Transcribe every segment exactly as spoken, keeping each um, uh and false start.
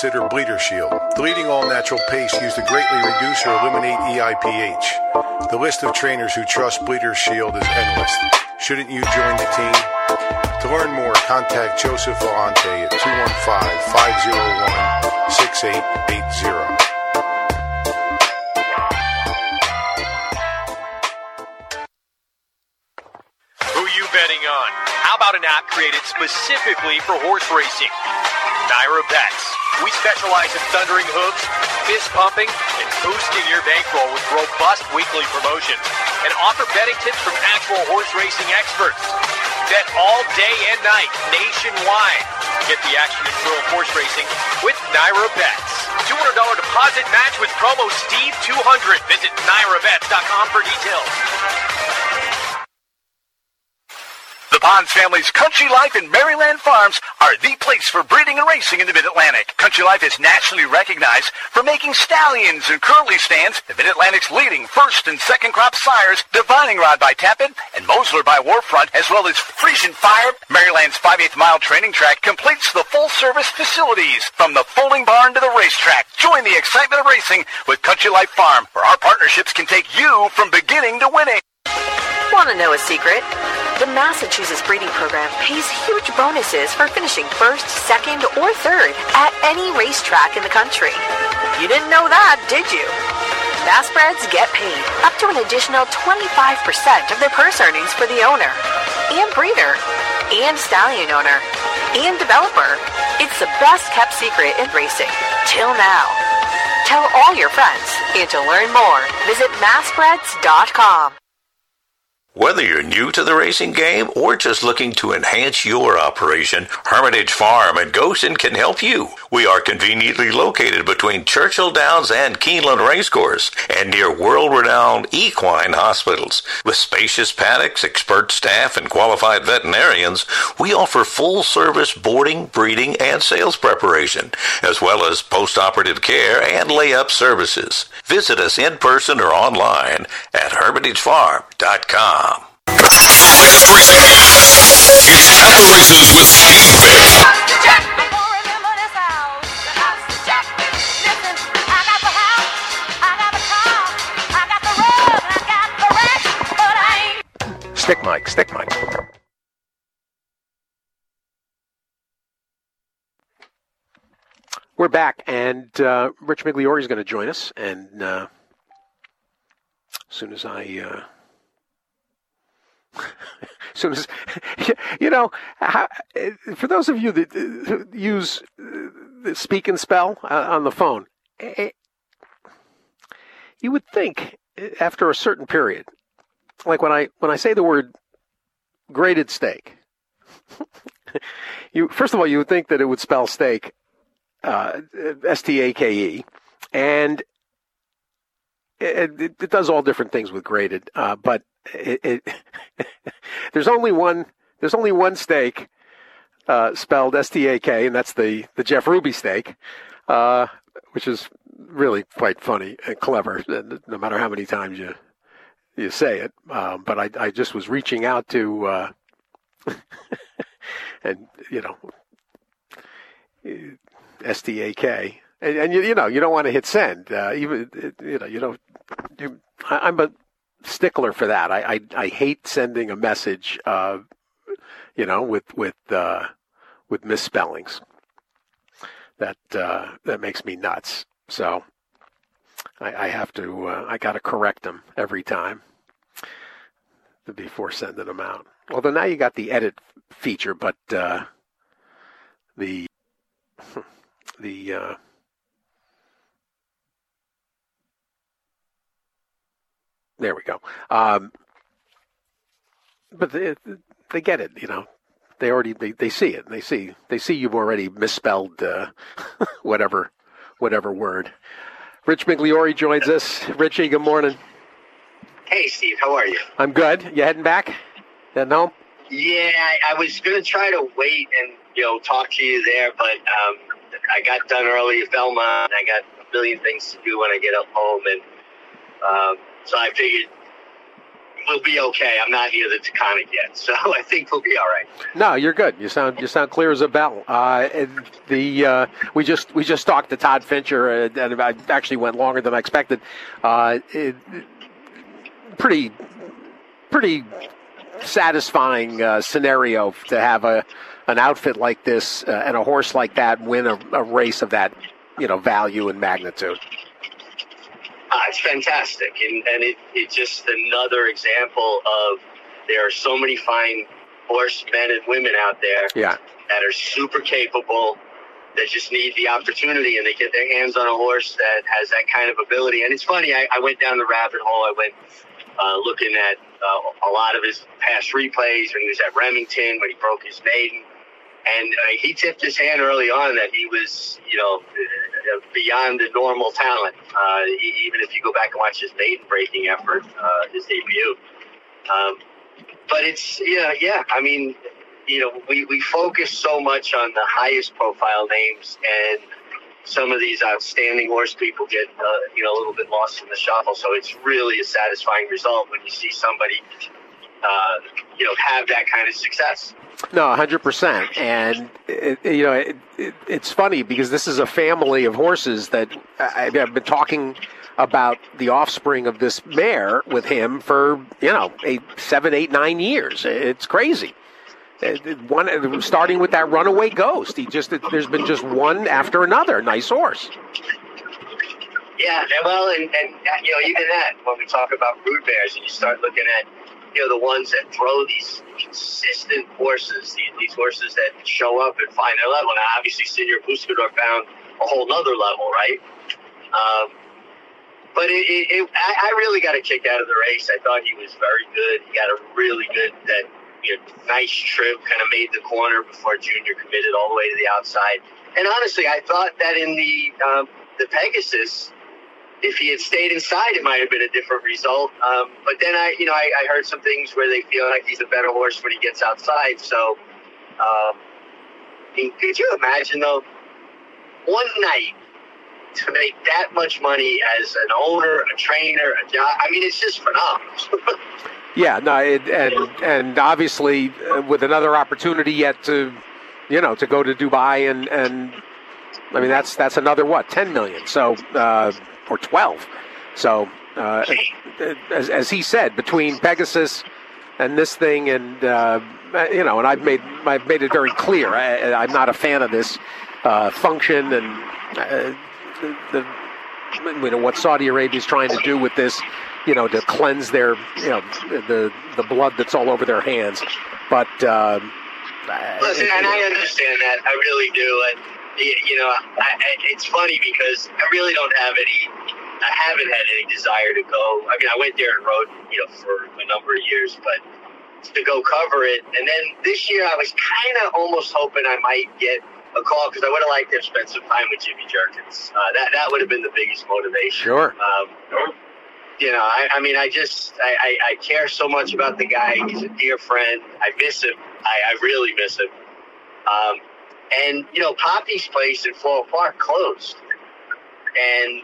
consider Bleeder Shield. The leading all-natural paste used to greatly reduce or eliminate E I P H. The list of trainers who trust Bleeder Shield is endless. Shouldn't you join the team? To learn more, contact Joseph Vellante at two one five, five oh one, six eight eight zero. Betting on. How about an app created specifically for horse racing? Naira Bets. We specialize in thundering hooves, fist pumping, and boosting your bankroll with robust weekly promotions and offer betting tips from actual horse racing experts. Bet all day and night nationwide. Get the action and thrill of horse racing with Naira Bets. two hundred dollars deposit match with promo Steve two hundred. Visit naira bets dot com for details. The Bonds family's Country Life and Maryland Farms are the place for breeding and racing in the Mid-Atlantic. Country Life is nationally recognized for making stallions and curly stands, the Mid-Atlantic's leading first and second crop sires, Divining Rod by Tappan and Mosler by Warfront, as well as Frisian Fire. Maryland's five-eighths mile training track completes the full-service facilities from the folding barn to the racetrack. Join the excitement of racing with Country Life Farm, where our partnerships can take you from beginning to winning. Want to know a secret? The Massachusetts breeding program pays huge bonuses for finishing first, second, or third at any racetrack in the country. You didn't know that, did you? Massbreds get paid up to an additional twenty-five percent of their purse earnings for the owner, and breeder, and stallion owner, and developer. It's the best kept secret in racing, till now. Tell all your friends, and to learn more, visit massbreds dot com. Whether you're new to the racing game or just looking to enhance your operation, Hermitage Farm in Goshen can help you. We are conveniently located between Churchill Downs and Keeneland Racecourse and near world-renowned equine hospitals. With spacious paddocks, expert staff, and qualified veterinarians, we offer full-service boarding, breeding, and sales preparation, as well as post-operative care and layup services. Visit us in person or online at hermitage farm dot com. Fast Racing News. It's Cattle Races with Steve Vick. Stick mic, stick mic. We're back, and uh, Rich Migliore is going to join us, and uh, as soon as I... Uh, As soon as, you know, how, for those of you that use uh, speak and spell uh, on the phone, you would think after a certain period, like when I when I say the word grated steak, you first of all you would think that it would spell steak, uh, S T A K E, and it, it, it does all different things with grated, uh, but. It, it, there's only one. There's only one steak uh, spelled S T A K, and that's the, the Jeff Ruby steak, uh, which is really quite funny and clever. No matter how many times you you say it, um, but I, I just was reaching out to, uh, and you know, S T A K, and, and you you know you don't want to hit send. Uh, even you know you don't. You, I, I'm a stickler for that. I, I I hate sending a message, uh, you know, with with uh, with misspellings. That uh, that makes me nuts. So I, I have to. Uh, I got to correct them every time before sending them out. Although now you got the edit feature, but uh, the the uh, There we go. Um, but they, they get it, you know. They already they, they see it. They see they see you've already misspelled uh, whatever whatever word. Rich Migliore joins us. Richie, good morning. Hey, Steve. How are you? I'm good. You heading back? Heading home? Yeah, I, I was going to try to wait and you know talk to you there, but um, I got done early at Belmont. I got a million things to do when I get up home, and um, so I figured we'll be okay. I'm not near the Taconic yet, so I think we'll be all right. No, you're good. You sound you sound clear as a bell. Uh, the uh, we just we just talked to Todd Fincher, uh, and I actually went longer than I expected. Uh, it, pretty pretty satisfying uh, scenario to have a an outfit like this uh, and a horse like that win a, a race of that, you know, value and magnitude. Uh, it's fantastic, and, and it, it's just another example of there are so many fine horsemen and women out there yeah. that are super capable, that just need the opportunity, and they get their hands on a horse that has that kind of ability. And it's funny, I, I went down the rabbit hole. I went uh, looking at uh, a lot of his past replays when he was at Remington, when he broke his maiden. And uh, he tipped his hand early on that he was, you know, beyond the normal talent. Uh, even if you go back and watch his maiden breaking effort, uh, his debut. Um, but it's, yeah, yeah. I mean, you know, we, we focus so much on the highest profile names, and some of these outstanding horse people get, uh, you know, a little bit lost in the shuffle. So it's really a satisfying result when you see somebody, uh, you know, have that kind of success. No, one hundred percent. And, it, you know, it, it, it's funny because this is a family of horses that I, I've been talking about the offspring of this mare with him for, you know, eight, seven, eight, nine years. It's crazy. One, starting with that Runaway Ghost. He just, there's been just one after another nice horse. Yeah, well, and, and you know, even that, when we talk about brood mares and you start looking at, you know, the ones that throw these consistent horses, these, these horses that show up and find their level. Now, obviously, Senior Buscador found a whole nother level, right? Um, but it, it, it, I, I really got a kick out of the race. I thought he was very good. He got a really good, that you know, nice trip, kind of made the corner before Junior committed all the way to the outside. And honestly, I thought that in the um, the Pegasus, if he had stayed inside, it might have been a different result. Um, but then I, you know, I, I heard some things where they feel like he's a better horse when he gets outside. So, um, could you imagine though, one night to make that much money as an owner, a trainer, a job? I mean, it's just phenomenal. Yeah, no, it, and and obviously uh, with another opportunity yet to, you know, to go to Dubai and and I mean that's that's another what ten million. So. Uh, or twelve. So, uh, as, as he said, between Pegasus and this thing, and uh, you know, and I've made I've made it very clear. I, I'm not a fan of this uh, function, and uh, the, the you know what Saudi Arabia is trying to do with this, you know, to cleanse their, you know, the the blood that's all over their hands. But uh, listen, and I understand that. I really do. And, you know, I, I, it's funny because I really don't have any, I haven't had any desire to go. I mean, I went there and rode, you know, for a number of years, but to go cover it. And then this year I was kind of almost hoping I might get a call because I would have liked to have spent some time with Jimmy Jerkins. Uh, that that would have been the biggest motivation. Sure. Um, you know, I, I mean, I just, I, I, I care so much about the guy. He's a dear friend. I miss him. I, I really miss him. Um, And, you know, Poppy's place in Floral Park closed. And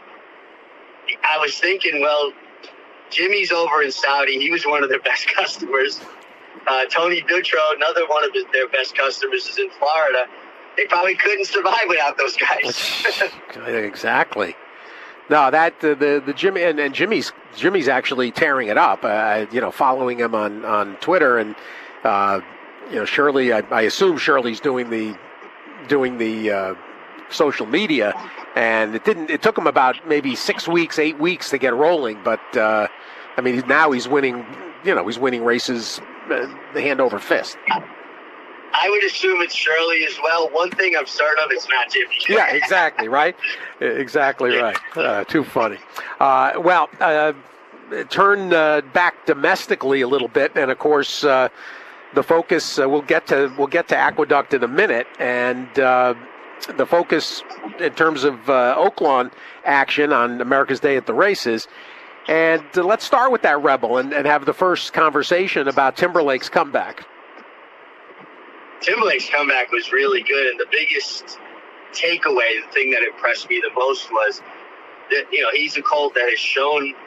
I was thinking, well, Jimmy's over in Saudi. He was one of their best customers. Uh, Tony Dutro, another one of his, their best customers, is in Florida. They probably couldn't survive without those guys. Exactly. No, that the the, the Jimmy and, and Jimmy's Jimmy's actually tearing it up. Uh, you know, following him on, on Twitter, and uh, you know, Shirley. I, I assume Shirley's doing the. doing the uh, social media, and it didn't. It took him about maybe six weeks, eight weeks to get rolling. But uh, I mean, now he's winning. You know, he's winning races uh, hand over fist. I would assume it's Shirley as well. One thing I'm certain of, it's not Jimmy. Yeah, exactly right. Exactly right. Uh, too funny. Uh, well, uh, turn uh, back domestically a little bit, and of course. Uh, The focus uh, we'll get to we'll get to Aqueduct in a minute, and uh, the focus in terms of uh, Oaklawn action on America's Day at the Races. And uh, let's start with that Rebel and, and have the first conversation about Timberlake's comeback. Timberlake's comeback was really good, and the biggest takeaway, the thing that impressed me the most was that, you know, he's a colt that has shown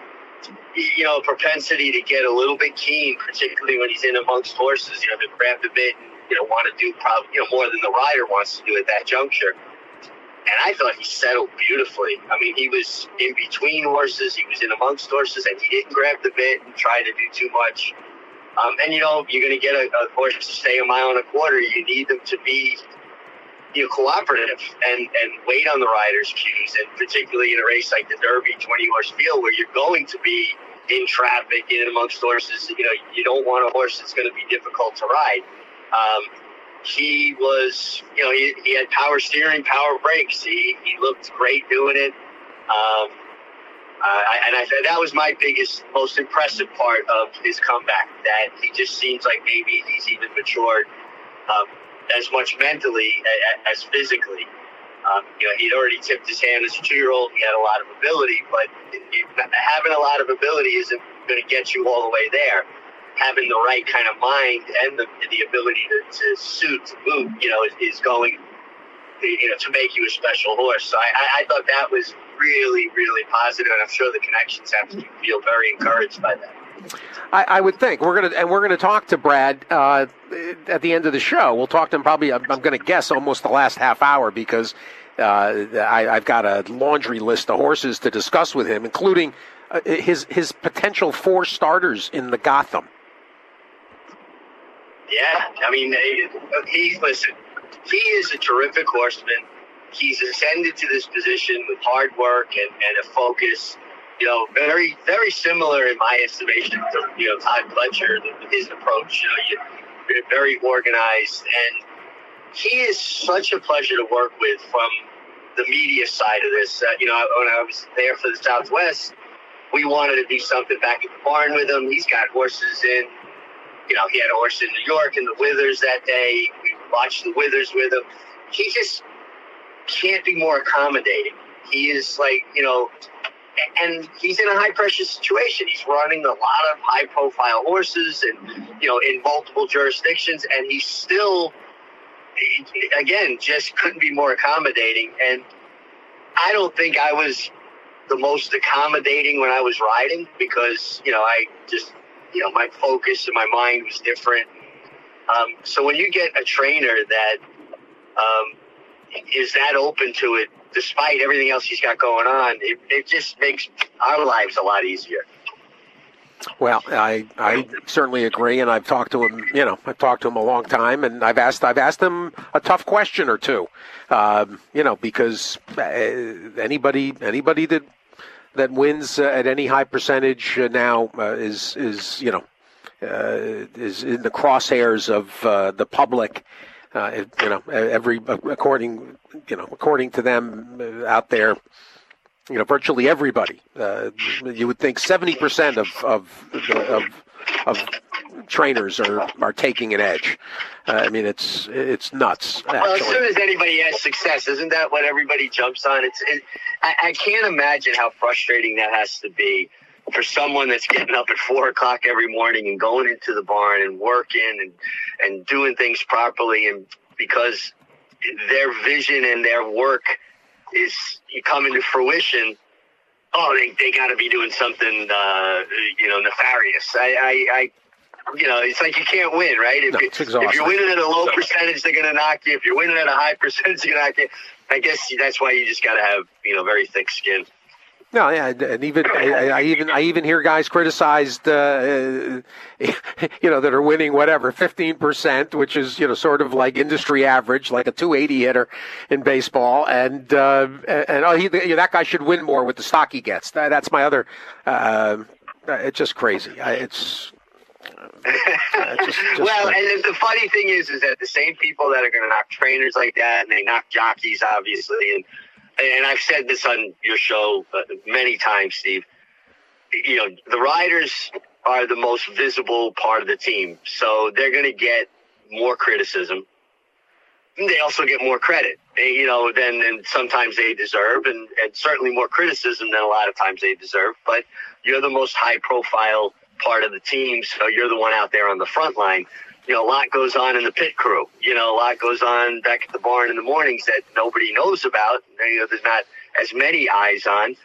you know, a propensity to get a little bit keen, particularly when he's in amongst horses, you know, to grab the bit and, you know, want to do probably, you know, more than the rider wants to do at that juncture. And I thought he settled beautifully. I mean, he was in between horses, he was in amongst horses, and he didn't grab the bit and try to do too much. Um, and, you know, you're going to get a, a horse to stay a mile and a quarter. You need them to be, you know, cooperative and, and wait on the rider's cues. And particularly in a race like the Derby twenty-horse field where you're going to be in traffic, in amongst horses, you know, you don't want a horse that's going to be difficult to ride. Um, he was, you know, he, he had power steering, power brakes. He, he looked great doing it. Um, Uh, and I said that was my biggest, most impressive part of his comeback, that he just seems like maybe he's even matured um, as much mentally as physically. Um, you know, he'd already tipped his hand as a two-year-old. He had a lot of ability, but it, having a lot of ability isn't going to get you all the way there. Having the right kind of mind and the, the ability to, to suit, to move, you know, is, is going, you know, to make you a special horse. So I, I thought that was really, really positive, and I'm sure the connections have to feel very encouraged by that. I, I would think we're gonna and we're gonna talk to Brad uh, at the end of the show. We'll talk to him probably. I'm, I'm going to guess almost the last half hour because uh, I, I've got a laundry list of horses to discuss with him, including uh, his his potential four starters in the Gotham. Yeah, I mean, he listen. He is a terrific horseman. He's ascended to this position with hard work and, and a focus, you know, very, very similar in my estimation to, you know, Todd Pletcher, his approach. You know, you're very organized, and he is such a pleasure to work with from the media side of this. Uh, you know, when I was there for the Southwest, we wanted to do something back at the barn with him. He's got horses in, you know, he had a horse in New York in the Withers that day. We watched the Withers with him. He just can't be more accommodating. He is like, you know, and he's in a high-pressure situation. He's running a lot of high-profile horses and, you know, in multiple jurisdictions, and he's still, again, just couldn't be more accommodating. And I don't think I was the most accommodating when I was riding because, you know, I just, you know, my focus and my mind was different. Um, so when you get a trainer that um, is that open to it, despite everything else he's got going on, it, it just makes our lives a lot easier. Well, I I certainly agree, and I've talked to him. You know, I've talked to him a long time, and I've asked I've asked him a tough question or two. Um, you know, because anybody anybody that that wins uh, at any high percentage uh, now uh, is is you know uh, is in the crosshairs of uh, the public. Uh, you know, every according you know according to them uh, out there. You know, virtually everybody. Uh, you would think seventy percent of of, of of trainers are, are taking an edge. Uh, I mean, it's it's nuts. Actually. Well, as soon as anybody has success, isn't that what everybody jumps on? It's it, I, I can't imagine how frustrating that has to be for someone that's getting up at four o'clock every morning and going into the barn and working and and doing things properly, and because their vision and their work is coming to fruition, oh, they they got to be doing something, uh, you know, nefarious. I, I, I, you know, it's like you can't win, right? If, no, it's exhausting. If you're winning at a low percentage, they're going to knock you. If you're winning at a high percentage, they're going to knock you. I guess that's why you just got to have, you know, very thick skin. No, yeah, and even I, I even I even hear guys criticized, uh, you know, that are winning whatever fifteen percent, which is you know sort of like industry average, like a two eighty hitter in baseball, and uh, and oh, he, you know, that guy should win more with the stock he gets. That, that's my other. Uh, it's just crazy. I, it's. Uh, just, just well, like, and the funny thing is, is that the same people that are going to knock trainers like that, and they knock jockeys, obviously, and. And I've said this on your show uh, many times, Steve, you know, the riders are the most visible part of the team. So they're going to get more criticism. They also get more credit, you know, than, than sometimes they deserve, and, and certainly more criticism than a lot of times they deserve. But you're the most high-profile part of the team, so you're the one out there on the front line. You know, a lot goes on in the pit crew. You know, a lot goes on back at the barn in the mornings that nobody knows about. You know, there's not as many eyes on.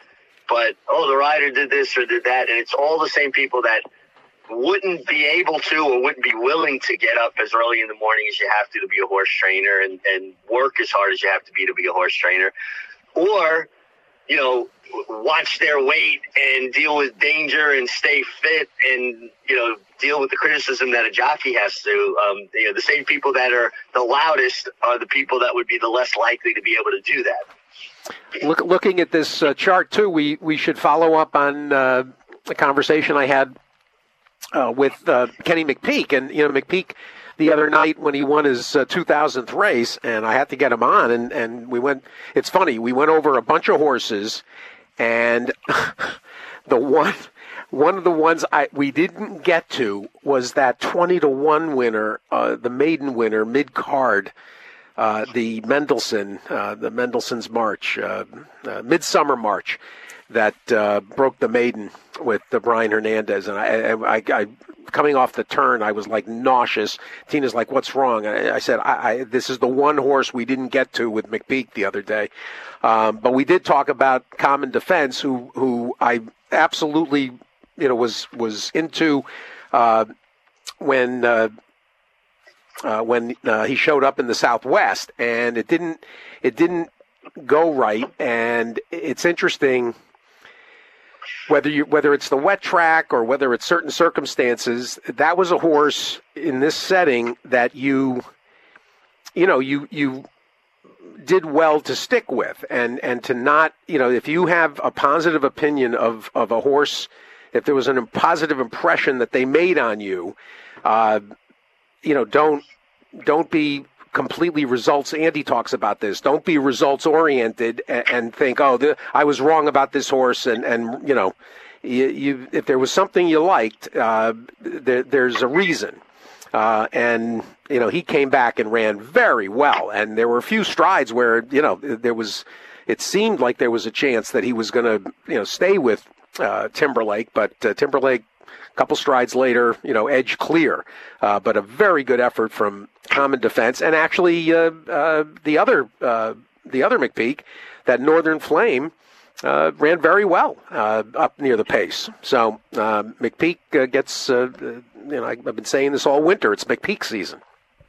but, oh, the rider did this or did that, and it's all the same people that wouldn't be able to or wouldn't be willing to get up as early in the morning as you have to to be a horse trainer and, and work as hard as you have to be to be a horse trainer, or, you know, watch their weight and deal with danger and stay fit and, you know, deal with the criticism that a jockey has to. Um, you know, the same people that are the loudest are the people that would be the less likely to be able to do that. Look, looking at this uh, chart, too, we, we should follow up on uh, a conversation I had uh, with uh, Kenny McPeek. And, you know, McPeek the other night when he won his uh, two thousandth race, and I had to get him on, and, and we went, it's funny, we went over a bunch of horses, and the one... One of the ones I we didn't get to was that twenty to one winner, uh, the maiden winner, mid-card, uh, the Mendelssohn, uh, the Mendelssohn's March, uh, uh, Midsummer March, that uh, broke the maiden with uh, Brian Hernandez. And I, I, I, I, coming off the turn, I was like nauseous. Tina's like, "What's wrong?" I, I said, I, I, "This is the one horse we didn't get to with McPeek the other day." Um, but we did talk about Common Defense, who who I absolutely. You know, was was into uh, when uh, uh, when uh, he showed up in the Southwest, and it didn't it didn't go right. And it's interesting whether you whether it's the wet track or whether it's certain circumstances. That was a horse in this setting that you you know you you did well to stick with, and and to not you know if you have a positive opinion of of a horse. If there was a positive impression that they made on you, uh, you know, don't don't be completely results. Andy talks about this. Don't be results oriented and, and think, oh, the, I was wrong about this horse. And, and you know, you, you if there was something you liked, uh, there, there's a reason. Uh, and you know, he came back and ran very well. And there were a few strides where you know there was. It seemed like there was a chance that he was going to you know stay with. Uh, Timberlake, but uh, Timberlake, a couple strides later, you know, edge clear. Uh, but a very good effort from Common Defense, and actually uh, uh, the other uh, the other McPeek, that Northern Flame, uh, ran very well uh, up near the pace. So uh, McPeek uh, gets, uh, you know, I've been saying this all winter. It's McPeek season.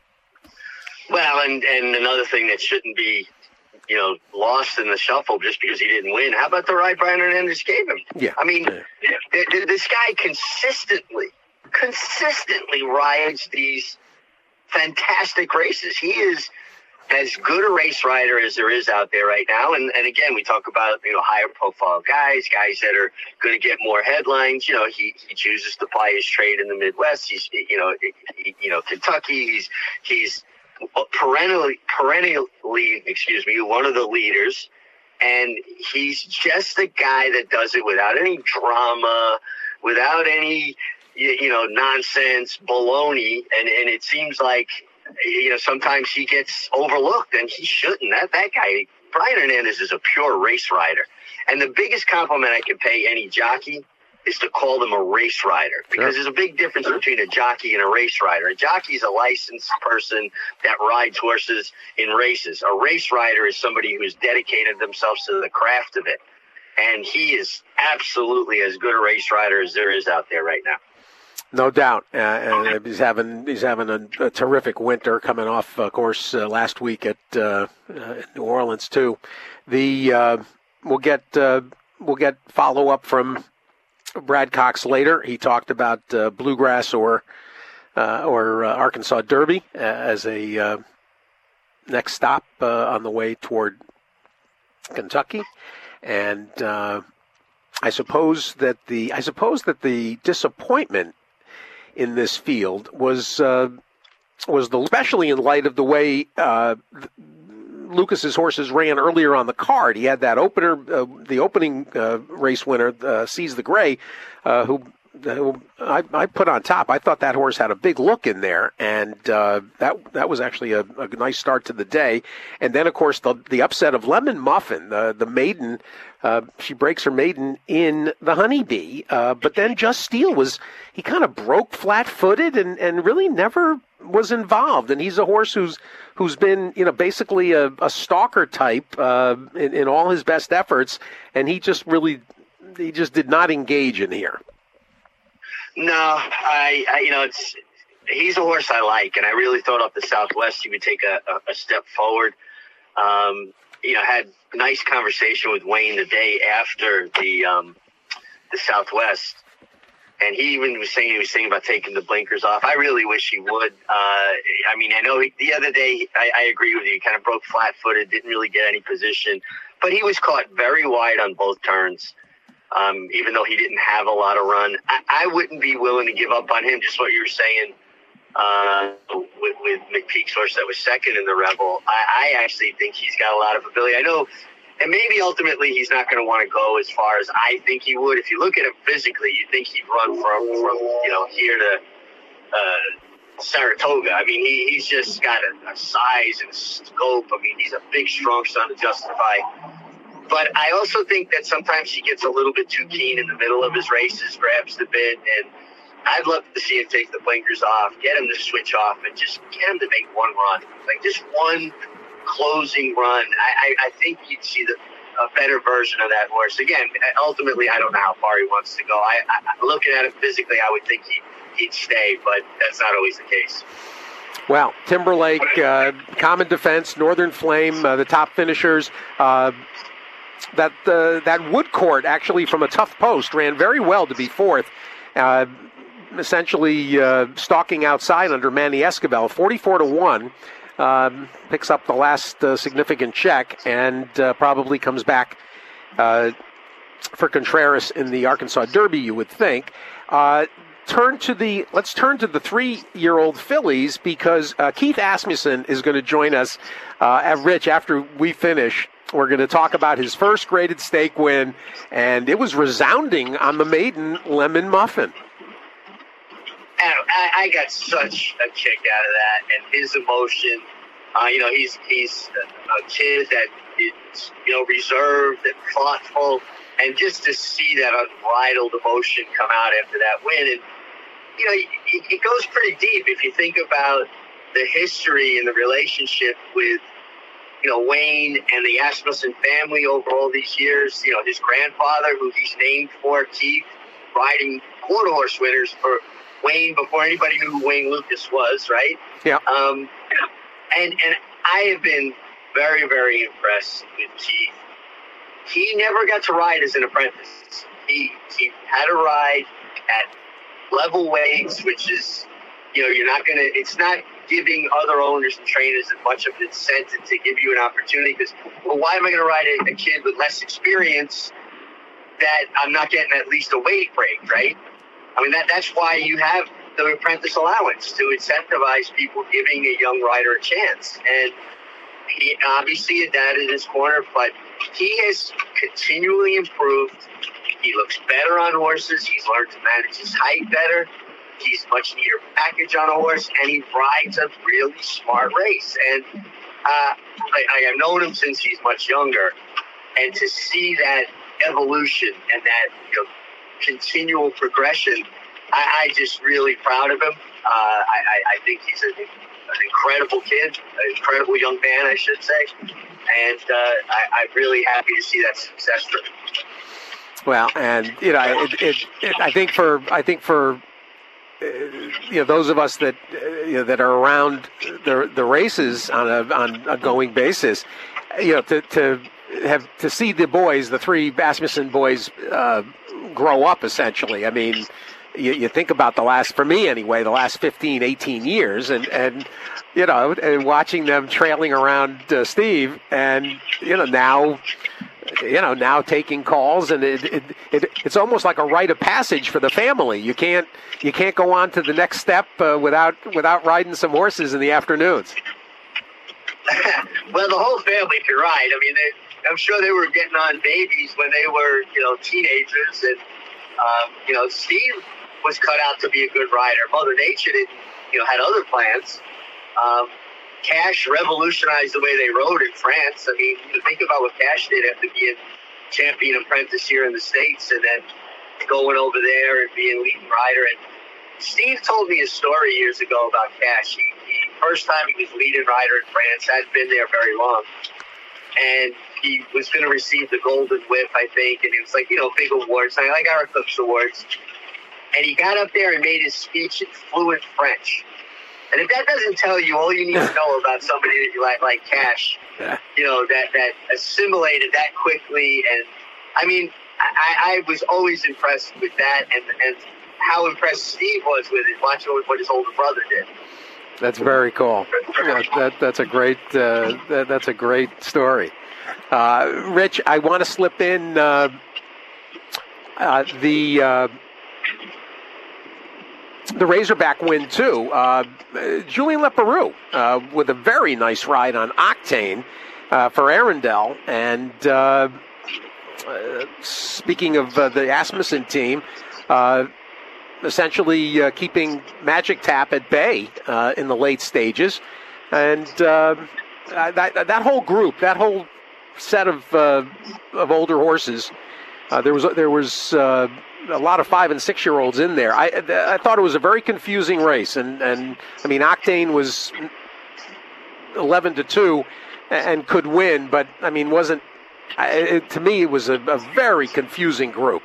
Well, and and another thing that shouldn't be. You know, lost in the shuffle just because he didn't win. How about the ride Brian Hernandez gave him? Yeah. I mean, yeah. th- th- this guy consistently, consistently rides these fantastic races. He is as good a race rider as there is out there right now. And, and again, we talk about, you know, higher profile guys, guys that are going to get more headlines. You know, he, he chooses to ply his trade in the Midwest. He's, you know, he, you know, Kentucky. He's, he's, perennially, perennially, excuse me, one of the leaders, and he's just a guy that does it without any drama, without any, you know, nonsense, baloney, and, and it seems like, you know, sometimes he gets overlooked, and he shouldn't. That, that guy, Brian Hernandez, is a pure race rider, and the biggest compliment I can pay any jockey is to call them a race rider, because sure. There's a big difference between a jockey and a race rider. A jockey is a licensed person that rides horses in races. A race rider is somebody who's dedicated themselves to the craft of it, and he is absolutely as good a race rider as there is out there right now. No doubt, uh, and he's having he's having a, a terrific winter, coming off, of course, uh, last week at uh, uh, New Orleans too. The uh, we'll get uh, we'll get follow up from Brad Cox later. He talked about uh, Bluegrass or uh, or uh, Arkansas Derby uh, as a uh, next stop uh, on the way toward Kentucky, and uh, I suppose that the I suppose that the disappointment in this field was uh, was the especially in light of the way uh, Lucas's horses ran earlier on the card. He had that opener, uh, the opening uh, race winner, uh, Seize the Gray, uh, who, who I, I put on top. I thought that horse had a big look in there, and uh, that that was actually a, a nice start to the day. And then, of course, the the upset of Lemon Muffin, the the maiden. Uh, she breaks her maiden in the Honeybee, uh, but then Just Steel was, he kind of broke flat-footed and, and really never was involved. And he's a horse who's who's been, you know, basically a, a stalker type uh, in, in all his best efforts, and he just really he just did not engage in here. No, I, I you know, it's he's a horse I like, and I really thought up the Southwest he would take a, a, a step forward. Um, you know, had a nice conversation with Wayne the day after the um, the Southwest, and he even was saying he was saying about taking the blinkers off. I really wish he would. Uh, I mean, I know he, the other day I, I agree with you. He kind of broke flat-footed, didn't really get any position, but he was caught very wide on both turns. Um, even though he didn't have a lot of run, I, I wouldn't be willing to give up on him. Just what you were saying uh, with, with McPeak's horse that was second in the Rebel. I, I actually think he's got a lot of ability. I know, and maybe ultimately he's not going to want to go as far as I think he would. If you look at him physically, you think he'd run from, from you know, here to uh, Saratoga. I mean, he, he's just got a, a size and scope. I mean, he's a big, strong son to justify. But I also think that sometimes he gets a little bit too keen in the middle of his races, grabs the bit, and I'd love to see him take the blinkers off, get him to switch off, and just get him to make one run. Like, just one closing run. I, I, I think you'd see the, a better version of that horse. Again, ultimately, I don't know how far he wants to go. I, I looking at him physically, I would think he'd, he'd stay, but that's not always the case. Well, Timberlake, uh, Common Defense, Northern Flame, uh, the top finishers, uh, That uh, that Woodcourt, actually from a tough post, ran very well to be fourth, uh, essentially uh, stalking outside under Manny Escobar, forty-four to one, um, picks up the last uh, significant check, and uh, probably comes back uh, for Contreras in the Arkansas Derby, you would think. Uh, turn to the let's turn to the three-year-old fillies, because uh, Keith Asmussen is going to join us uh, at Rich after we finish. We're going to talk about his first graded stake win, and it was resounding on the maiden Lemon Muffin. I, I got such a kick out of that, and his emotion. Uh, you know, he's he's a kid that is, you know, reserved and thoughtful, and just to see that unbridled emotion come out after that win, and you know, it, it goes pretty deep if you think about the history and the relationship with, you know, Wayne and the Asmussen family over all these years. You know, his grandfather, who he's named for, Keith, riding quarter horse winners for Wayne before anybody knew who Wayne Lucas was, right? Yeah. Um, and and I have been very, very impressed with Keith. He never got to ride as an apprentice. He he had to ride at level weights, which is, you know, you're not going to, it's not giving other owners and trainers as much of an incentive to give you an opportunity, because, well, why am I going to ride a, a kid with less experience that I'm not getting at least a weight break, right? I mean, that that's why you have the apprentice allowance, to incentivize people giving a young rider a chance. And he obviously had that in his corner, but he has continually improved. He looks better on horses. He's learned to manage his height better. He's much neater package on a horse, and he rides a really smart race. And uh, I, I have known him since he's much younger, and to see that evolution and that, you know, continual progression, I, I just really proud of him. Uh, I, I think he's an, an incredible kid, an incredible young man, I should say, and uh, I, I'm really happy to see that success for him. Well, and you know, it, it, it, I think for I think for. Uh, you know, those of us that uh, you know, that are around the the races on a on a going basis, you know, to to have to see the boys, the three Asmussen boys, uh, grow up. Essentially, I mean, you, you think about the last, for me anyway, the last fifteen, eighteen years, and and you know, and watching them trailing around uh, Steve, and you know now. You know, now taking calls, and it, it, it it's almost like a rite of passage for the family. You can't you can't go on to the next step uh, without without riding some horses in the afternoons. Well, the whole family can ride. I mean, they, I'm sure they were getting on babies when they were, you know, teenagers, and um, you know, Steve was cut out to be a good rider. Mother Nature didn't, you know, had other plans. Um, Cash revolutionized the way they rode in France. I mean, you think about what Cash did after being champion apprentice here in the States, and then going over there and being leading rider. And Steve told me a story years ago about Cash. He, he first time he was leading rider in France, hadn't been there very long. And he was going to receive the Golden Whip, I think, and it was like, you know, big awards, like our Eclipse Awards. And he got up there and made his speech in fluent French. And if that doesn't tell you all you need to know about somebody that you like, like Cash, yeah. you know, that, that assimilated that quickly. And, I mean, I, I was always impressed with that and, and how impressed Steve was with it, watching what his older brother did. That's very cool. That, that, that's a great uh, that, that's a great story. Uh, Rich, I want to slip in uh, uh, the uh, the Razorback win too. Uh, Julien Leparoux uh, with a very nice ride on Octane uh, for Arundel. And uh, uh, speaking of uh, the Asmussen team, uh, essentially uh, keeping Magic Tap at bay uh, in the late stages. And uh, that that whole group, that whole set of uh, of older horses, uh, there was there was uh, a lot of five and six year olds in there. I I thought it was a very confusing race, and, and I mean Octane was eleven to two and could win, but I mean wasn't. It, to me, it was a, a very confusing group.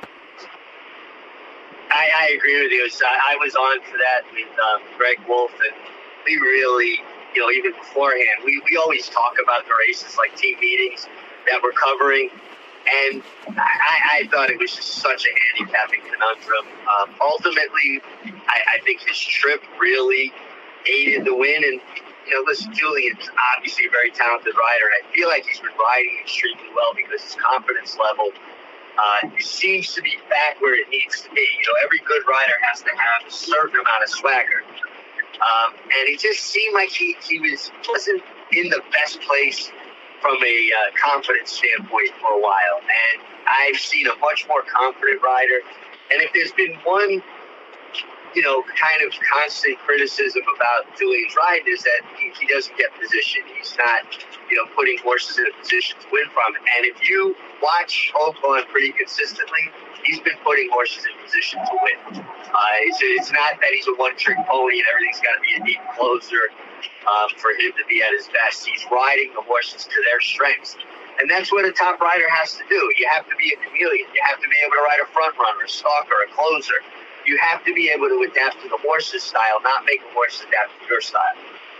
I, I agree with you. So I was on for that with um, Greg Wolf, and we really, you know, even beforehand, we, we always talk about the races like team meetings that we're covering, and I, I thought it was just such a handicapping conundrum. Um, ultimately, I, I think his trip really aided the win, and, you know, listen, Julian's obviously a very talented rider, and I feel like he's been riding extremely well because his confidence level Uh, it seems to be back where it needs to be. You know, every good rider has to have a certain amount of swagger. Um, and it just seemed like he, he was, wasn't in the best place from a uh, confidence standpoint for a while. And I've seen a much more confident rider. And if there's been one, you know, kind of constant criticism about Julian's ride is that he, he doesn't get position. He's not, you know, putting horses in a position to win from. And if you watch Oaklawn pretty consistently, he's been putting horses in position to win. Uh, it's, it's not that he's a one-trick pony and everything's got to be a deep closer um, for him to be at his best. He's riding the horses to their strengths. And that's what a top rider has to do. You have to be a chameleon. You have to be able to ride a front runner, a stalker, a closer. You have to be able to adapt to the horse's style, not make the horse adapt to your style.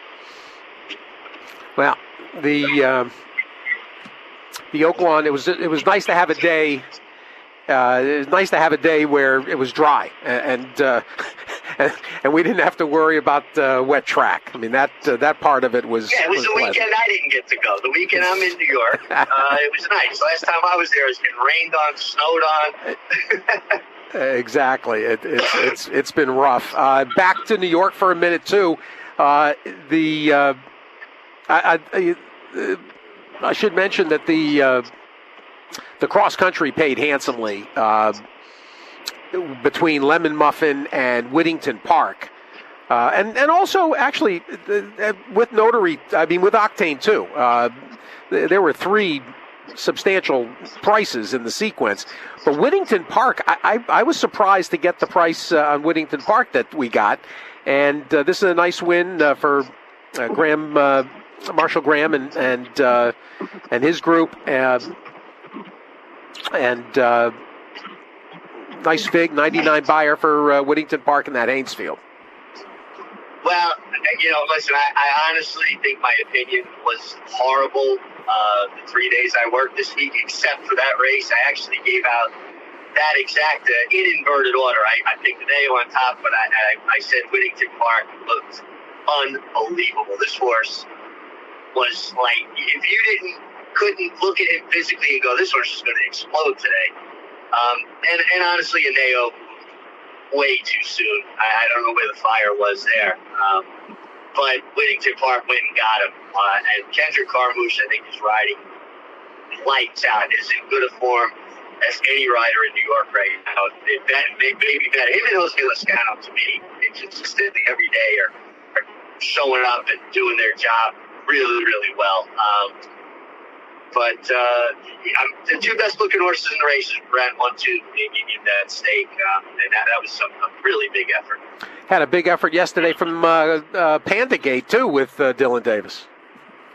Well, the uh, the Oaklawn, it was it was nice to have a day. Uh, it was nice to have a day where it was dry, and uh, and, and we didn't have to worry about uh, wet track. I mean that uh, that part of it was. Yeah, it was, was the pleasant. Weekend I didn't get to go. The weekend I'm in New York, uh, it was nice. Last time I was there, it's been rained on, snowed on. Exactly. It, it's it's it's been rough. Uh, back to New York for a minute too. Uh, the uh, I, I, I should mention that the uh, the cross country paid handsomely uh, between Lemon Muffin and Whittington Park, uh, and and also actually uh, with Notary. I mean with Octane too. Uh, there were three substantial prices in the sequence. But Whittington Park, I, I, I was surprised to get the price uh, on Whittington Park that we got. And uh, this is a nice win uh, for uh, Graham, uh, Marshall Graham and and, uh, and his group. Uh, and uh, nice fig, ninety-nine buyer for uh, Whittington Park in that Haynesfield. Well, you know, listen, I, I honestly think my opinion was horrible uh, the three days I worked this week, except for that race. I actually gave out that exact, uh, in inverted order. I, I picked the name on top, but I, I, I said Whittington Park looked unbelievable. This horse was like, if you didn't, couldn't look at him physically and go, this horse is going to explode today. Um, and, and honestly, Aneo, way too soon. I, I don't know where the fire was there. Um, but Whittington Park went and got him. Uh, and Kendrick Carmouche, I think, is riding lights out. Is in good a form as any rider in New York right now. It, that, maybe better. Him and Jose Lascano, to me, consistently every day are, are showing up and doing their job really, really well. Um, But uh, I'm, the two best-looking horses in the race ran one, two in, in that stake, um, and that, that was some, a really big effort. Had a big effort yesterday from uh, uh, Panda Gate, too, with uh, Dylan Davis.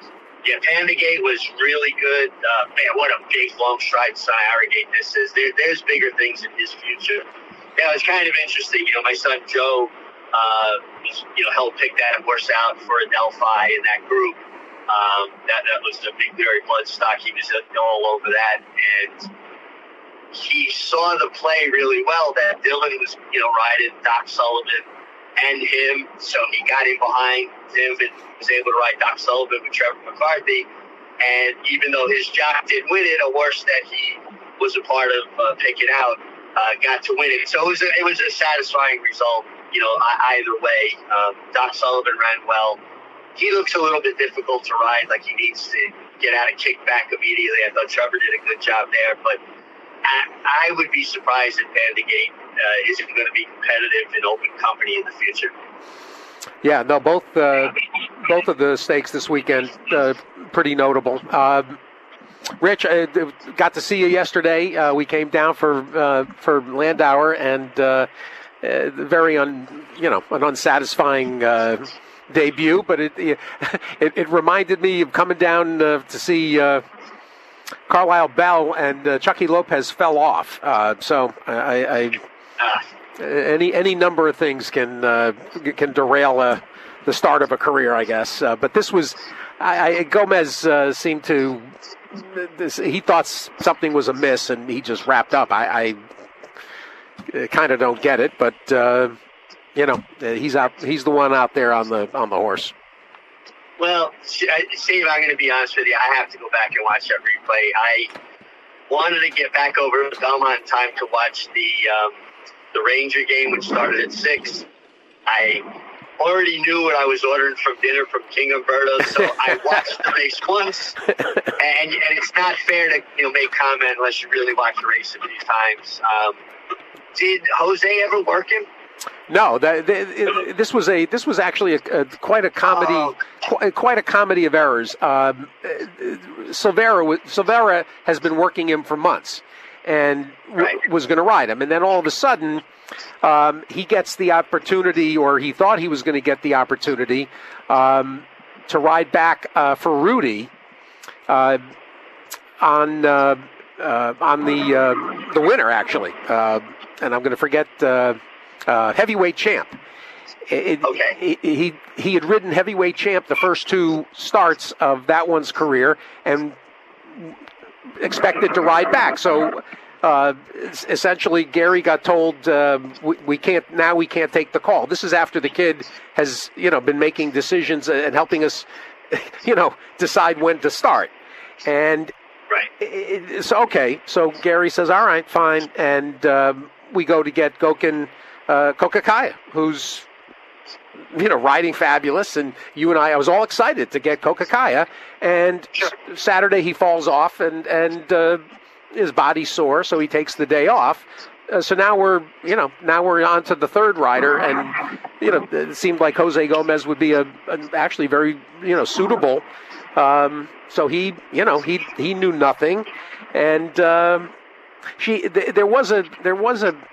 Yeah, Pandagate was really good. Uh, man, what a big, long stride Sonny Harrogate this is. There, there's bigger things in his future. Yeah, it's kind of interesting. You know, my son Joe, uh, was, you know, helped pick that horse out for Adelphi in that group. Um, that, that was the Big Berry Bloodstock. He was all over that. And he saw the play really well that Dylan was, you know, riding Doc Sullivan and him. So he got in behind him and was able to ride Doc Sullivan with Trevor McCarthy. And even though his jock did win it, a horse that he was a part of uh, picking out uh, got to win it. So it was a, it was a satisfying result, you know, either way. Um, Doc Sullivan ran well. He looks a little bit difficult to ride, like he needs to get out of kickback immediately. I thought Trevor did a good job there, but I, I would be surprised if Pandagate uh, isn't going to be competitive in open company in the future. Yeah, no, both uh, both of the stakes this weekend uh, pretty notable. Uh, Rich, I got to see you yesterday. Uh, we came down for uh, for Landauer, and uh, uh, very un you know an unsatisfying uh, debut, but it, it it reminded me of coming down uh, to see uh, Carlisle Bell, and uh, Chucky Lopez fell off. Uh, so I. I Any any number of things can uh, can derail uh, the start of a career, I guess. Uh, but this was, I, I, Gomez uh, seemed to, this, he thought something was amiss, and he just wrapped up. I, I kind of don't get it, but uh, you know, he's out. He's the one out there on the on the horse. Well, Steve, I'm going to be honest with you. I have to go back and watch that replay. I wanted to get back over to Belmont in time to watch the. Um, The Ranger game, which started at six. I already knew what I was ordering from dinner from King Umberto, so I watched the race once. And, and it's not fair to you know make comment unless you really watch the race a few times. Um, did Jose ever work him? No, that, that, this was a this was actually a, a quite a comedy, oh. quite, quite a comedy of errors. Um, Silvera Silvera has been working him for months. And w- right. was going to ride him. And then all of a sudden, um, he gets the opportunity, or he thought he was going to get the opportunity, um, to ride back uh, for Rudy uh, on uh, uh, on the uh, the winner, actually. Uh, and I'm going to forget uh, uh, heavyweight champ. It, okay. He, he he had ridden heavyweight champ the first two starts of that one's career, and expected to ride back. So uh, essentially, Gary got told uh, we, we can't now. We can't take the call. This is after the kid has you know been making decisions and helping us, you know, decide when to start. And right. it, it, so okay. So Gary says, "All right, fine," and um, we go to get Gokin uh, Kokakaya, who's you know, riding fabulous, and you and I, I was all excited to get Kokakaya, and sure. Saturday he falls off, and, and uh, his body's sore, so he takes the day off. Uh, so now we're, you know, now we're on to the third rider, and, you know, it seemed like Jose Gomez would be a, a actually very, you know, suitable. Um, so he, you know, he he knew nothing, and um, she th- there was a there was a